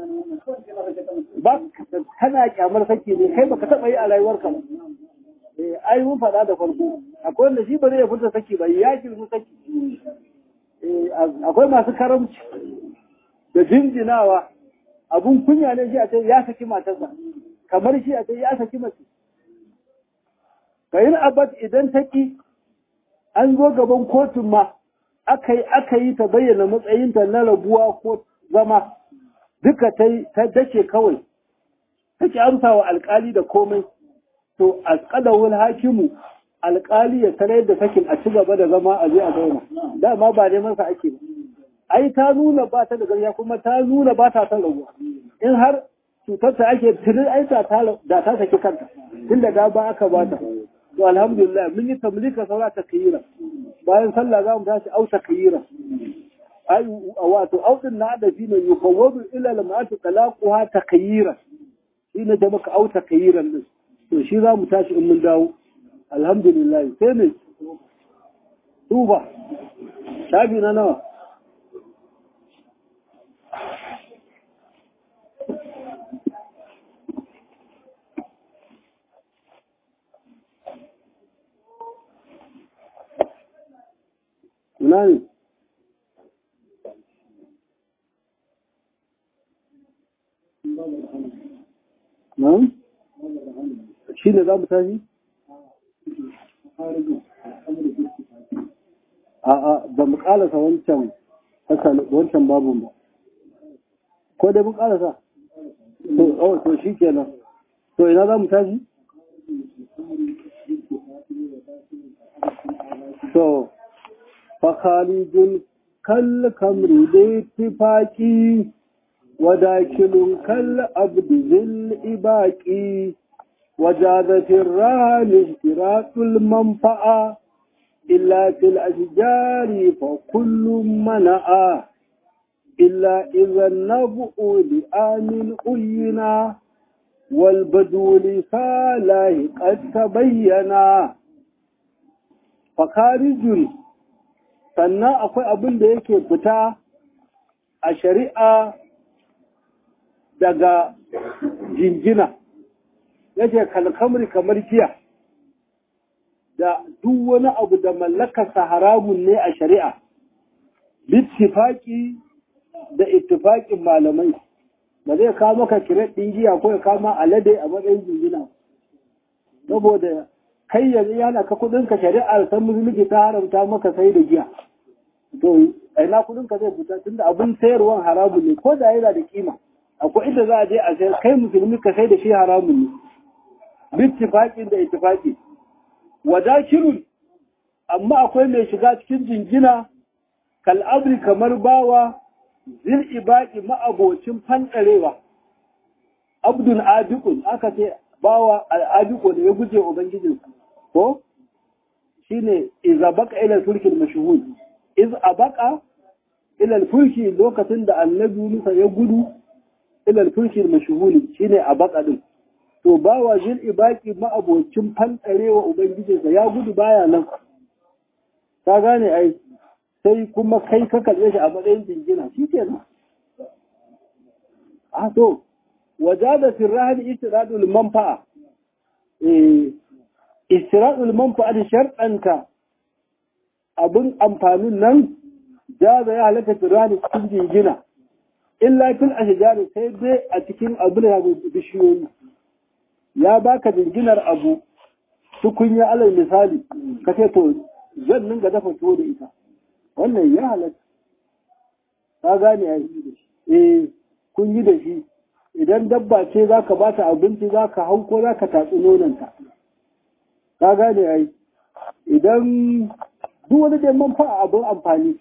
Speaker 1: ba kana kyamar saki ne kai baka taɓa yi a rayuwarka ba ai mun faɗa da farko akwai wanda shi ba zai fita saki ba ya girma saki akwai masu karamci da jinjinawa abun kunya ne shi a ce ya saki matarsa kamar shi a ce ya saki mace bayan abad idan taki an zo gaban kotun ma aka yi ta bayyana matsayinta na rabuwa ko zama duka ta dace kawai take amsa wa alkali da komai to asqadawul hakimu alkali ya tare da sakin a ci gaba da zama a je a zauna dama ba neman sa ake ba ai ta nuna ba ta da garya kuma ta nuna ba ta san rabuwa in har cutar ta ake tunin ai da ta saki kanta tunda da ba aka ba ta to alhamdulillah mun yi tamlika saura ta kayira bayan sallah za mu tashi au ta kayira ai wato audin na da shi ne yufawwadu ila al-ma'ati talaquha takayira shi ne da maka au ta kayiran din to shi za mu tashi in mun dawo alhamdulillah sai ne tuba shafi na nawa nani nan shi ne za mu tashi a'a ba mu kalasa wancan babun ba ko dai mun kalasa to shi kenan to ina za mu tashi so fakhalijun kal kamri bittifaqi وداكل كالعبد ذي الإباق وجادت الرهن اشتراك المنفعة إلا في الأشجار فكل منع إلا إذا النبؤ لآمن أينا والبدو لصالح قد تبينا فخارج sannan akwai abin da yake fita a shari'a daga jingina yake kalkamri kamar giya da duk wani abu da mallakarsa haramun ne a shari'a bittifaki da ittifaƙin malamai ba zai kawo maka kiret ɗin giya ko ya kama alade a matsayin jingina saboda kai yanzu yana ka kudinka shari'ar san musulunci ta haramta maka sai da giya to ina kudinka zai fita tunda abin sayarwan haramun ne ko da yana da kima akwai inda za a je a sayar kai musulmi ka sai da shi haramun ne bittifaqin da ittifaqi wadakirun amma akwai mai shiga cikin jingina kal'abri kamar bawa zil ibaqi ma'abocin fantarewa abdun abiqun aka ce bawa al'abiqu da ya guje ubangijinsa ko shine iza baqa ila sulkil mashhud iz abaqa ila al-fulki lokacin da annabi Musa ya gudu ila al-fulki al-mashhud shine abaqa din to bawa zil ibaqi ma'abocin fantarewa ubangijinsa ya gudu baya nan ka gane ai sai kuma kai ka kalle shi a matsayin jingina shikenan to wajada sirrahal istidadul manfa'a istidadul manfa'a da shar'anta abun amfanin nan jaza ya halatta sirrahal cikin jingina illa fil ashjar sai dai a cikin abun da bishiyoyi ya baka jinginar abu tukunya alal misali kace to zan ninga dafa tuwo da ita wannan ya halatta ka gane ai kun yi da shi idan dabba ce za ka ba ta abinci za ka hau ko za ka tatsi nonanta ka gane ai idan duk wani da manfa'a abin amfani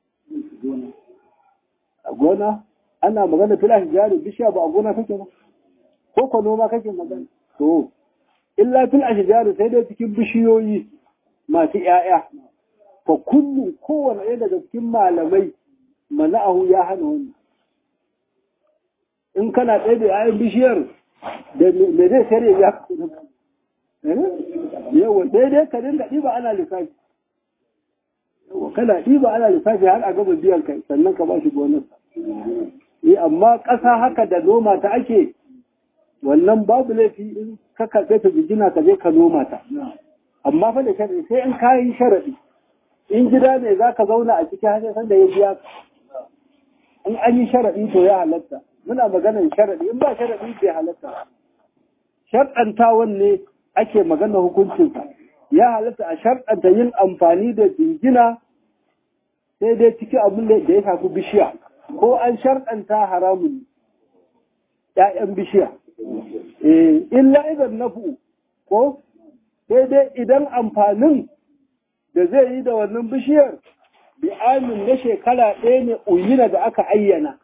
Speaker 1: a gona ana magana filashi jari bishiya ba a gona kake ba ko ka noma kake magana to illa filashi jari sai dai cikin bishiyoyi masu 'ya'ya fa kullum kowane ɗaya daga cikin malamai mana'ahu ya hana wannan in kana ɗaya da yayin bishiyar da me zai shirya ya kudin yawa daidai ka dinga ɗiba ana lissafi yawa kana ɗiba ana lissafi har a gaba biyan kai sannan ka ba shi gonar amma ƙasa haka da noma ta ake wannan babu laifi in ka karɓe ta jijina ka je ka noma ta amma fa da sharaɗi sai in kayan sharaɗi in gida ne za ka zauna a cikin hanyar sanda ya biya in an yi sharaɗi to ya halatta muna maganar sharaɗi in ba sharaɗi bai halatta sharɗantawan ne ake magana hukuncinsa ya halatta a sharɗanta yin amfani da jingina sai dai cikin abin da ya shafi bishiya ko an sharɗanta haramun ‘ya'yan bishiya illa idan nafu ko sai dai idan amfanin da zai yi da wannan bishiyar bi amin na shekara ɗaya ne uyina da aka ayyana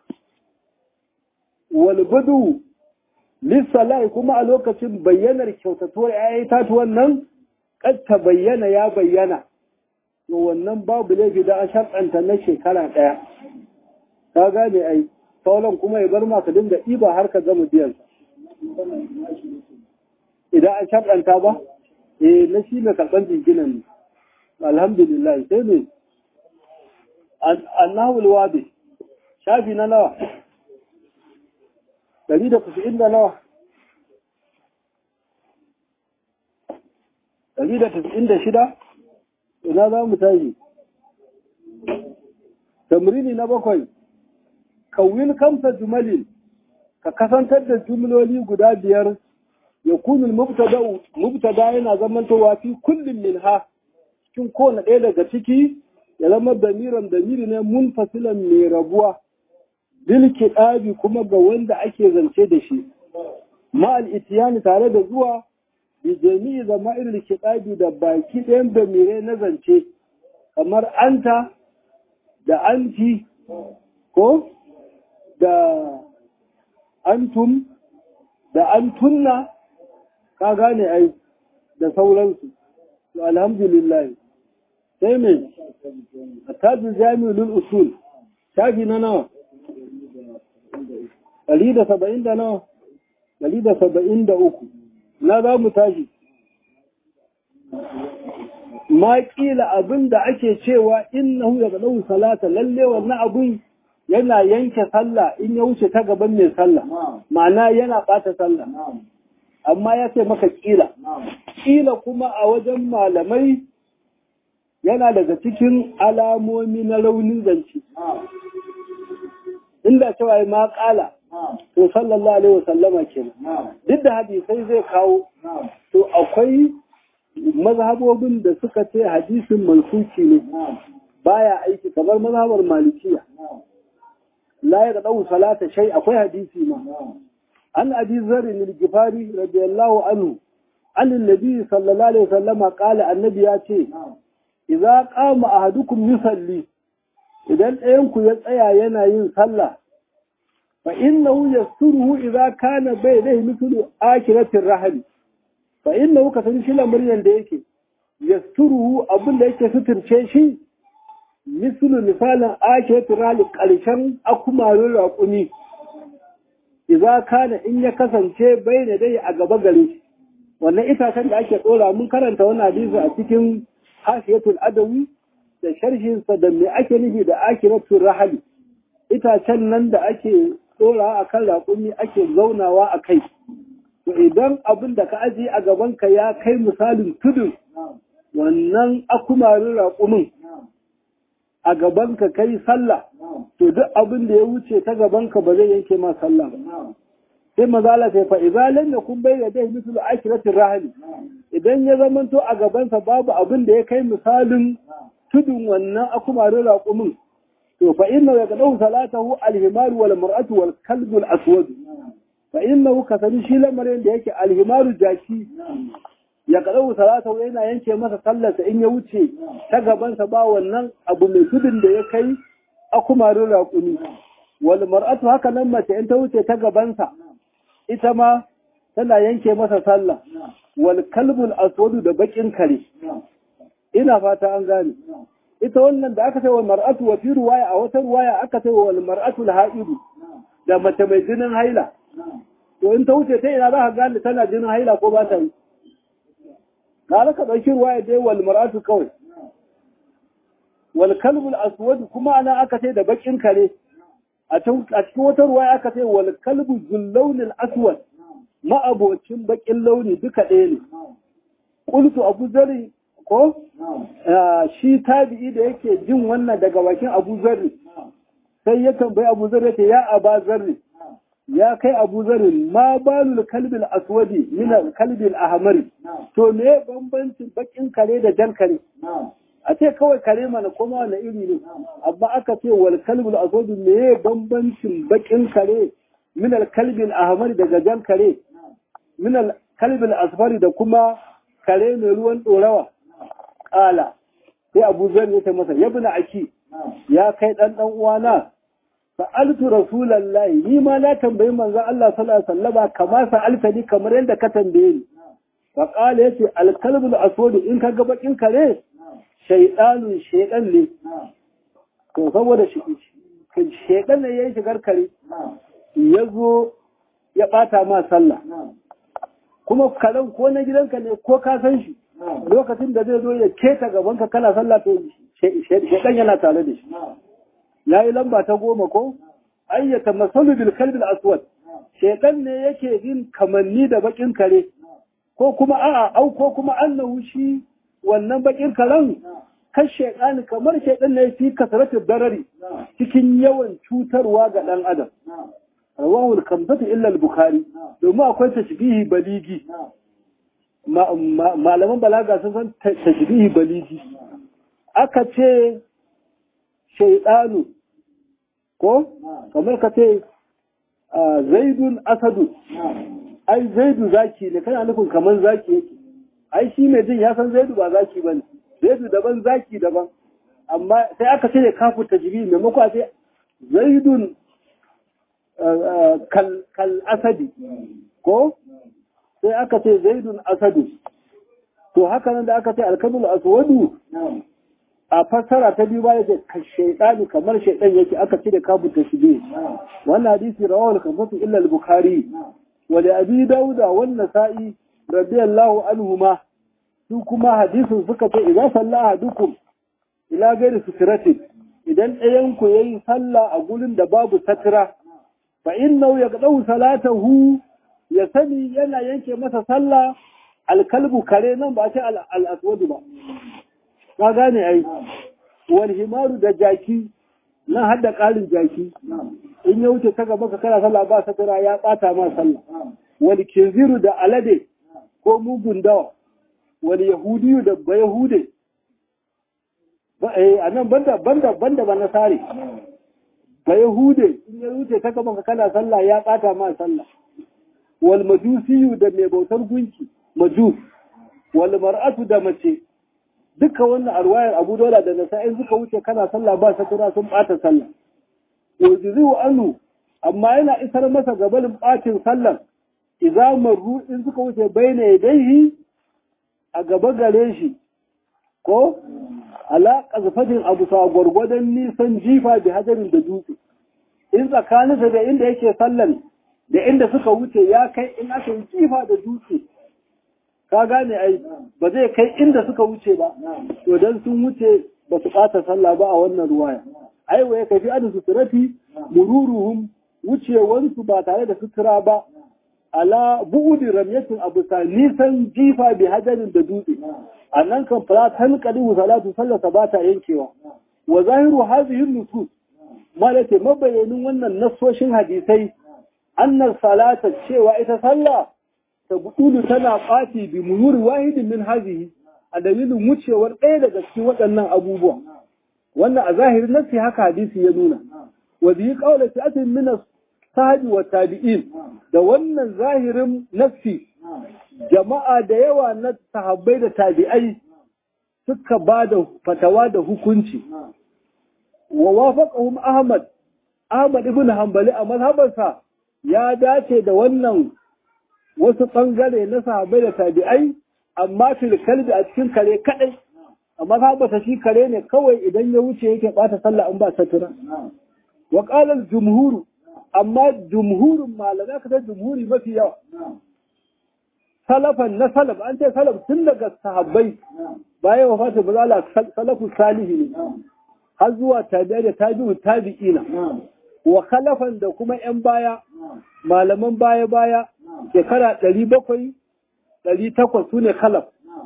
Speaker 1: walbudu lissalai kuma a lokacin bayyanar kyautatuwar ‘ya'ya tatuwan nan ta bayyana ya bayyana to wannan babu laifi da a sharɗanta na shekara ɗaya ka gane ai sauran kuma ya bar maka dinga ɗiba har ka gama biyan idan an sharɗanta ba na shi mai karɓar jinginan ne alhamdulillah sai ne annahul wadi shafi na nawa 190 da nawa 196 ina za mu tashi tamrini na 7 kawil kamsa jumalin ka kasantar da jumloli guda 5 yakunu mubtada yana zamantowa fi kullum minha cikin kowane ɗaya daga ciki ya zama damiri ne munfasilan mai rabuwa bil kiɗabi kuma ga wanda ake zance da shi ma'al itiyani tare da zuwa bi jami'i zama'ir kiɗabi da baki ɗayan damire na zance kamar anta da anti ko da antum da antunna ka gane ai da sauransu to alhamdulillah sai me ataju jami'ul usul shafi na nawa 170 da nawa 173 na za mu tashi ma kila abin da ake cewa innahu yaqdu salata lalle wannan abun yana yanke sallah in ya wuce ta gaban mai sallah ma'ana yana bata sallah amma ya ce maka kila kuma a wajen malamai yana daga cikin alamomi na raunin zance inda cewa ma kala to sallallahu alaihi wasallama kenan duk da hadisai zai kawo to akwai mazhabobin da suka ce hadisin mansuki ne baya aiki kamar mazhabar malikiya la ya dau salata shay akwai hadisi ma an abi zarr al-ghifari radiyallahu anhu an annabi sallallahu alaihi wasallama qala annabi ya ce idza qama ahadukum yusalli idan ɗayan ku ya tsaya yana yin sallah fa innahu yasturuhu idza kana baydayhi mithlu akiratir rahli fa innahu kasan shi lamarin da yake yasturuhu abin da yake suturce shi mislu misalan akiratir rahli karshen akumarin raƙumi idza kana in ya kasance bayna dai a gaba gare shi wannan itacen da ake dora mun karanta wannan hadisi a cikin hashiyatul adawi da sharhin sa da me ake nufi da akiratur rahli itacen nan da ake dora akan raƙumi ake zaunawa a kai to idan abin da ka aje a gaban ka ya kai misalin tudun wannan akumarin raƙumin a gaban ka kai sallah to duk abin da ya wuce ta gaban ka ba zai yanke ma sallah ba sai mazala sai fa izalan da kun bayyana da misalu akiratir rahli idan ya zamanto a gaban sa babu abin da ya kai misalin tudun wannan akumarin raƙumin to fa inna yaqdu salatahu al-himar wal mar'atu wal kalb al aswad fa innahu kasani shi lamarin da yake al-himaru jaki yaqdu salatahu yana yanke masa sallarsa in ya wuce ta gaban sa ba wannan abu mai tudun da ya kai akumarin raƙumi wal mar'atu haka nan mace in ta wuce ta gaban sa ita ma tana yanke masa sallah wal kalb al aswad da bakin kare ina fata an gane ita wannan da aka ce wa mar'atu wa fi ruwaya a wata ruwaya aka ce wa mar'atu al-ha'idu da mace mai jinin haila to in ta wuce ta ina za ka gane tana jinin haila ko ba ta yi kala ka dauki ruwaya dai wal mar'atu kawai wal kalbul aswad kuma ana aka ce da bakin kare a cikin wata ruwaya aka ce wal kalbu zullawn al-aswad ma abocin bakin launi duka ɗaya ne qultu abu zari ko shi tabi'i da yake jin wannan daga bakin Abu Zarri sai ya tambayi Abu Zarri ce ya Aba Zarri ya kai Abu Zarri ma balul kalbil aswadi min kalbil ahmari to me bambancin bakin kare da jan kare a ce kawai kare mana kuma wani iri ne amma aka ce wal kalbul aswadi me bambancin bakin kare min kalbil ahmari daga jan kare min kalbil asfari da kuma kare mai ruwan dorawa Ƙala, sai Abu Zar ya ce masa, yabna aki, ya kai ɗan uwana, sa'altu Rasulallahi, ni ma na tambayi manzon Allah sallallahu alaihi wasallam kama sa'alta ni kamar yadda ka tambaye ni. Fa ƙala yace alkalbul aswad in ka ga bakin kare, shaytanun shaytan ne. To saboda shaytan ne yayin shigar kare, ya zo ya ɓata ma sallah. Kuma karen ko na gidanka ne ko ka san shi. Lokacin da zai zo ya keta gabanka kana sallah to shedan yana tare da shi yayi lamba ta 10 ko ayyata masalu bil kalb al aswad shedan ne yake yin kamanni da bakin kare ko kuma a'a au ko kuma annahu shi wannan bakin karen kan shedan kamar shedan ne fi kasratu darari cikin yawan cutarwa ga dan adam rawahu al khamsatu illa al bukhari domin akwai tashbihi baligi malaman balaga sun san tashbihi baligi aka ce shaydanu ko kamar ka ce zaidun asadu ai zaidu zaki ne kana nufin kamar zaki yake ai shi mai jin ya san zaidu ba zaki bane zaidu daban zaki daban amma sai aka ce kafu tajbi maimako a ce zaidun kal asadi ko sai aka ce zaidun asadu to haka nan da aka ce alkalbul aswadu a fassara ta biyu ba yake shaidani kamar shaidan yake aka cire kafu tashbih wannan hadisi rawahu al-khamsatu illa al-bukhari wa li abi dauda wan nasa'i radiyallahu anhuma su kuma hadisin suka ce idan sallaha dukum ila gairi sutratin idan ɗayan ku yayi sallah a gurin da babu satira fa innahu yaqdau salatahu ya sani yana yanke masa sallah alkalbu kare nan ba ce al-aswadu ba ka gane ai wal himaru da jaki nan har da ƙarin jaki in ya wuce ta gaba ka kana sallah ba satira ya ɓata ma sallah wal kinziru da alade ko mugun dawa wal yahudiyu da bayahude a nan banda ba nasari bayahude in ya wuce ta gaba ka kana sallah ya ɓata ma sallah wal majusiyu da mai bautar gunki majus wal mar'atu da mace duka wannan arwayar Abu Dawud da Nasa'i suka wuce kana sallah ba satura sun bata sallah wajizu anu amma yana isar masa gabalin bacin sallar idza marru in suka wuce baina yadayhi a gaba gare shi ko ala qazfatin abu sa gurgudan nisan jifa bi hadarin da dutse in tsakaninsa da inda yake sallan da inda suka wuce ya kai in aka yi jifa da dutse ka gane ai ba zai kai inda suka wuce ba to dan sun wuce ba su ɓata sallah ba a wannan ruwaya ai waye kafi an suturati mururuhum wucewansu ba tare da sutura ba ala bu'udi ramyatin abu sa nisan jifa bi hadarin da dutse annan kan fara tanqadi salatu sallata ba ta yankewa wa zahiru hadhihi nusus malaka mabayanin wannan nasoshin hadisai annas salata cewa ita sallah tabtulu tana ɓaci bi muhur wahidin min hazihi a dalilin wucewar ɗaya daga cikin waɗannan abubuwa wannan a zahirin nasi haka hadisi ya nuna wa bi qawlati atin min sahabi wa tabi'in da wannan zahirin nasi jama'a da yawa na sahabbai da tabi'ai suka ba da fatawa da hukunci wa wafaqahum Ahmad ibn Hanbali a mazhabarsa ya dace da wannan wasu ɓangare na sahabai da tabi'ai amma fil kalbi a cikin kare kadai amma sahabata shi kare ne kawai idan ya wuce yake bata sallah an ba satura wa qala al jumhur amma jumhurun malamai ka jumhuri mafi yawa salafan na salaf an ce salaf tun daga sahabbai bayan wafatin bazala salafu salihi ne har zuwa tabi'ai da tabi'ina wa khalafan da kuma yan baya malaman baya shekara 700 800 su ne khalaf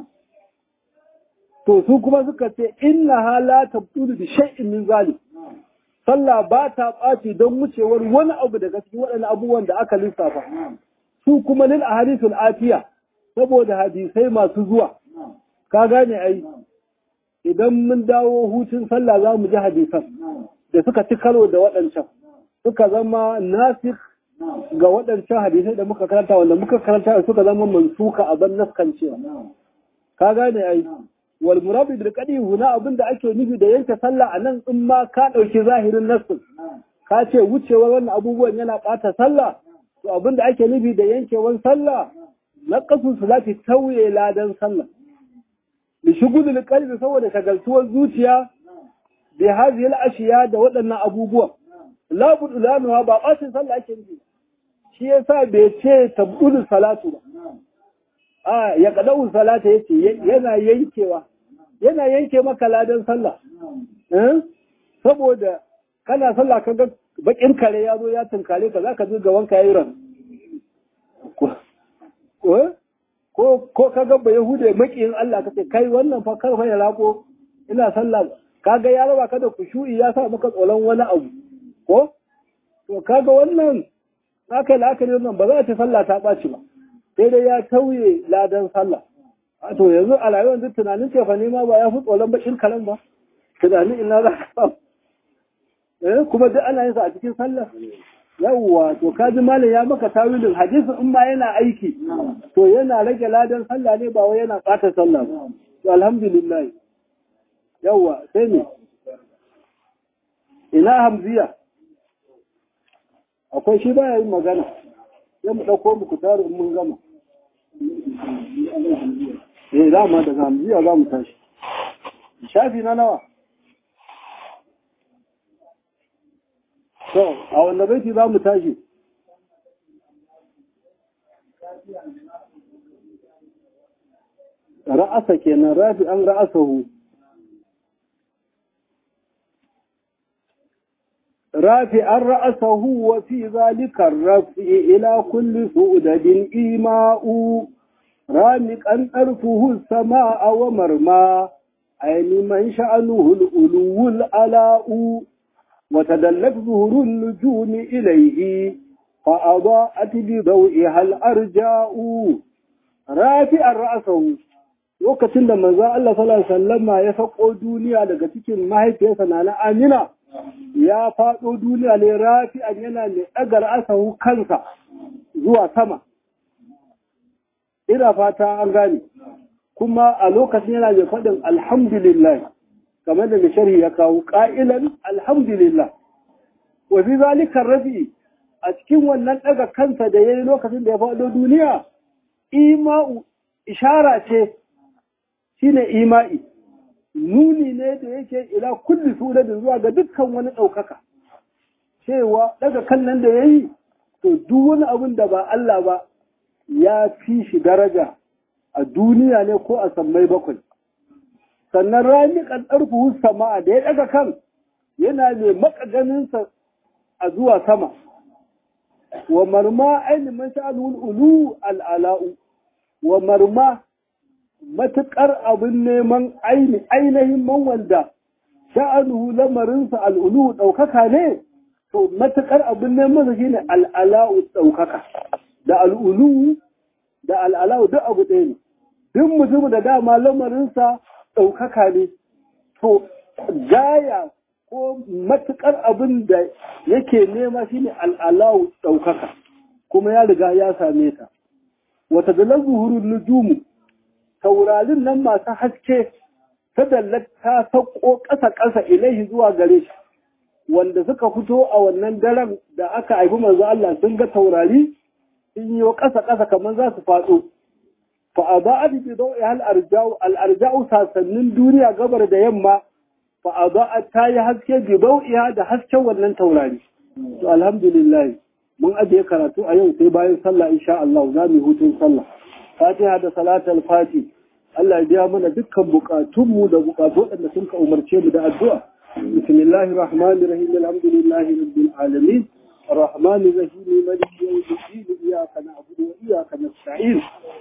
Speaker 1: to su kuma suka ce inna hala tabtulu bi shay'in min zalim sallah ba ta ɓaci don wucewar wani abu daga cikin waɗannan abubuwan da aka lissafa su kuma lil ahadithul atiya saboda hadisai masu zuwa ka gane ai idan mun dawo hutun sallah za mu ji hadisan da suka ci karo da waɗancan suka zama nasikh ga waɗancan hadisai da muka karanta wanda muka karanta suka zama mansuka a ban naskancewa ka gane ai wal murabbi bil qadi huna abinda ake nufi da yanke sallah anan in ma ka dauki zahirin nassin ka ce wucewar wannan abubuwan yana bata sallah to abinda ake nufi da yankewar sallah naqasu salati tauye ladan sallah li shugulul qalbi saboda shagaltuwar zuciya bi hadhihi al ashiya da waɗannan abubuwan la budulanuha ba bacin sallah ake nufi shi yasa bai ce tabdul salatu ba ya kadau salata yace yana yanke maka ladan sallah saboda kana sallah kaga bakin kare ya zo ya tunkare ka zaka ji gawan ka yayin ko kaga ba yahude makiyin Allah kace kai wannan fa kar fa ya rako ina sallah kaga ya raba ka da kushu'i ya sa maka tsoron wani abu ko to kaga wannan haka la'akari wannan ba za ta sallah ta ɓaci ba sai dai ya tauye ladan sallah to yanzu a rayuwar duk tunanin cefa nema ba ya fi tsoron bakin karen ba tunanin ina za ka kuma duk ana yin sa a cikin sallah yawwa to kaji malam ya maka tawilin hadisi in ma yana aiki to yana rage ladan sallah ne ba wai yana ɓata sallah ba to alhamdulillah yawwa sai ne ina hamziya akwai shi baya yin magana sai mu ɗauko mu kutaru in mun gama dama daga hamziya za mu tashi shafi na nawa to a wanda baiti za mu tashi ra'asa kenan rafi an ra'asahu رافعا رأسه وفي ذلك الرفع إلى كل سؤدد إيماء رامقا أرفه السماء ومرمى عين من شأنه الألو الألاء وتدلت ظهر النجوم إليه فأضاءت بضوئها الأرجاء رافعا رأسه lokacin da manzo Allah sallallahu alaihi wasallam ya sako duniya daga cikin mahaifiyarsa na Amina ya faɗo duniya ne rafi'an yana ne ɗagar asahu kansa zuwa sama ina fata an gane kuma a lokacin yana mai faɗin alhamdulillah kamar da sharhi ya kawo ƙa'ilan alhamdulillah wa fi zalika rafi a cikin wannan ɗaga kansa da yayi lokacin da ya faɗo duniya ima'u ishara ce shine ima'i nuni ne da yake ila kulli suratin zuwa ga dukkan wani ɗaukaka cewa daga kan nan da ya yi to duk wani abin da ba Allah ba ya fi shi daraja a duniya ne ko a sammai bakwai sannan rami kan ɗarfuhu sama da ya daga kan yana mai makaganinsa a zuwa sama wa marma ainihin sha'anul ulu al'ala'u wa marma matuƙar abin neman ainihin man wanda sha'anuhu lamarinsa al'ulu ɗaukaka ne, to matuƙar abin neman shi ne al'ala'u ɗaukaka, da al'ulu da al'ala'u duk abu ɗaya ne, duk mutum da dama lamarinsa ɗaukaka ne, to gaya ko matuƙar abin da yake nema shi ne al'ala'u ɗaukaka, kuma ya riga ya same ta. Wata dalar zuhurun nujumu, taurarin nan masu haske ta ta sauko ƙasa-ƙasa ilaihi zuwa gare shi wanda suka fito a wannan daren da aka haifi manzo Allah sun ga taurari sun yi ƙasa-ƙasa kamar za su faɗo fa aba'at bi dawi al-arja'u sasannin duniya gabar da yamma fa aba'at ta yi haske bi dawiha da hasken wannan taurari to alhamdulillah mun ajiye karatu a yau sai bayan sallah insha Allah za mu hutun sallah Fatiha da salatul Fati Allah ya biya mana dukkan bukatunmu da bukatu waɗanda sun ka umarce mu da addu'a bismillahir rahmanir rahim alhamdulillahi rabbil alamin arrahmanir rahim maliki yawmiddin iyyaka na'budu wa iyyaka nasta'in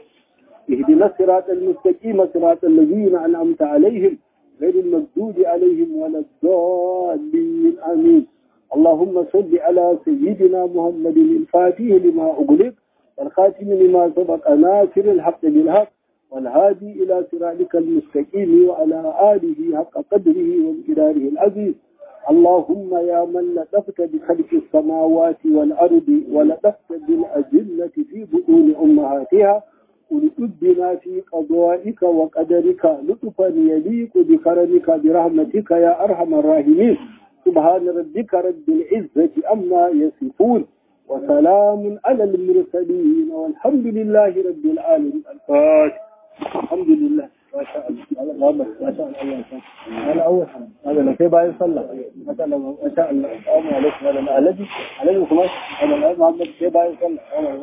Speaker 1: ihdinas siratal mustaqim siratal ladzina an'amta alaihim ghayril maghdubi alaihim waladdallin amin اللهم صل على سيدنا محمد الفاتح لما أغلق والخاتم لما سبق ناصر الحق بالحق والهادي إلى صراطك المستقيم وعلى آله حق قدره وامتداره العزيز اللهم يا من لطفت بخلق السماوات والأرض ولطفت بالأجنة في بطون أمهاتها ولتبنا في قضائك وقدرك لطفا يليق بكرمك برحمتك يا أرحم الراحمين سبحان ربك رب العزة أما يصفون وسلام على المرسلين والحمد لله رب العالمين الفاتح الحمد لله ما شاء الله ما شاء الله أنا أول هذا لكي باي صلى ما شاء الله ما شاء الله السلام عليكم هذا الذي عليكم كمان هذا محمد كي باي صلى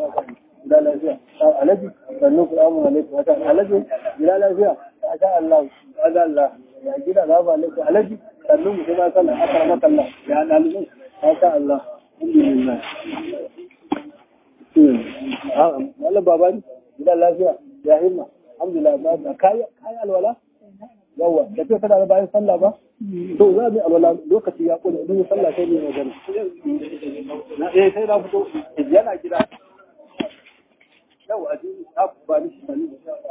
Speaker 1: لا لا فيها الذي بنوك السلام عليكم ما شاء الله الذي لا لا فيها ما شاء الله هذا الله يا جينا السلام عليكم الذي بنوك كما صلى أكرمك الله يا الذي ما شاء الله الحمد لله والله بابا لا لا فيها يا himma alhamdulillah ba kai alwala yawa da kai kada bayan sallah ba to za mu alwala lokaci ya kula idan sallah sai ne magana na sai na fito yana gida yawa a ji ta ba ni shi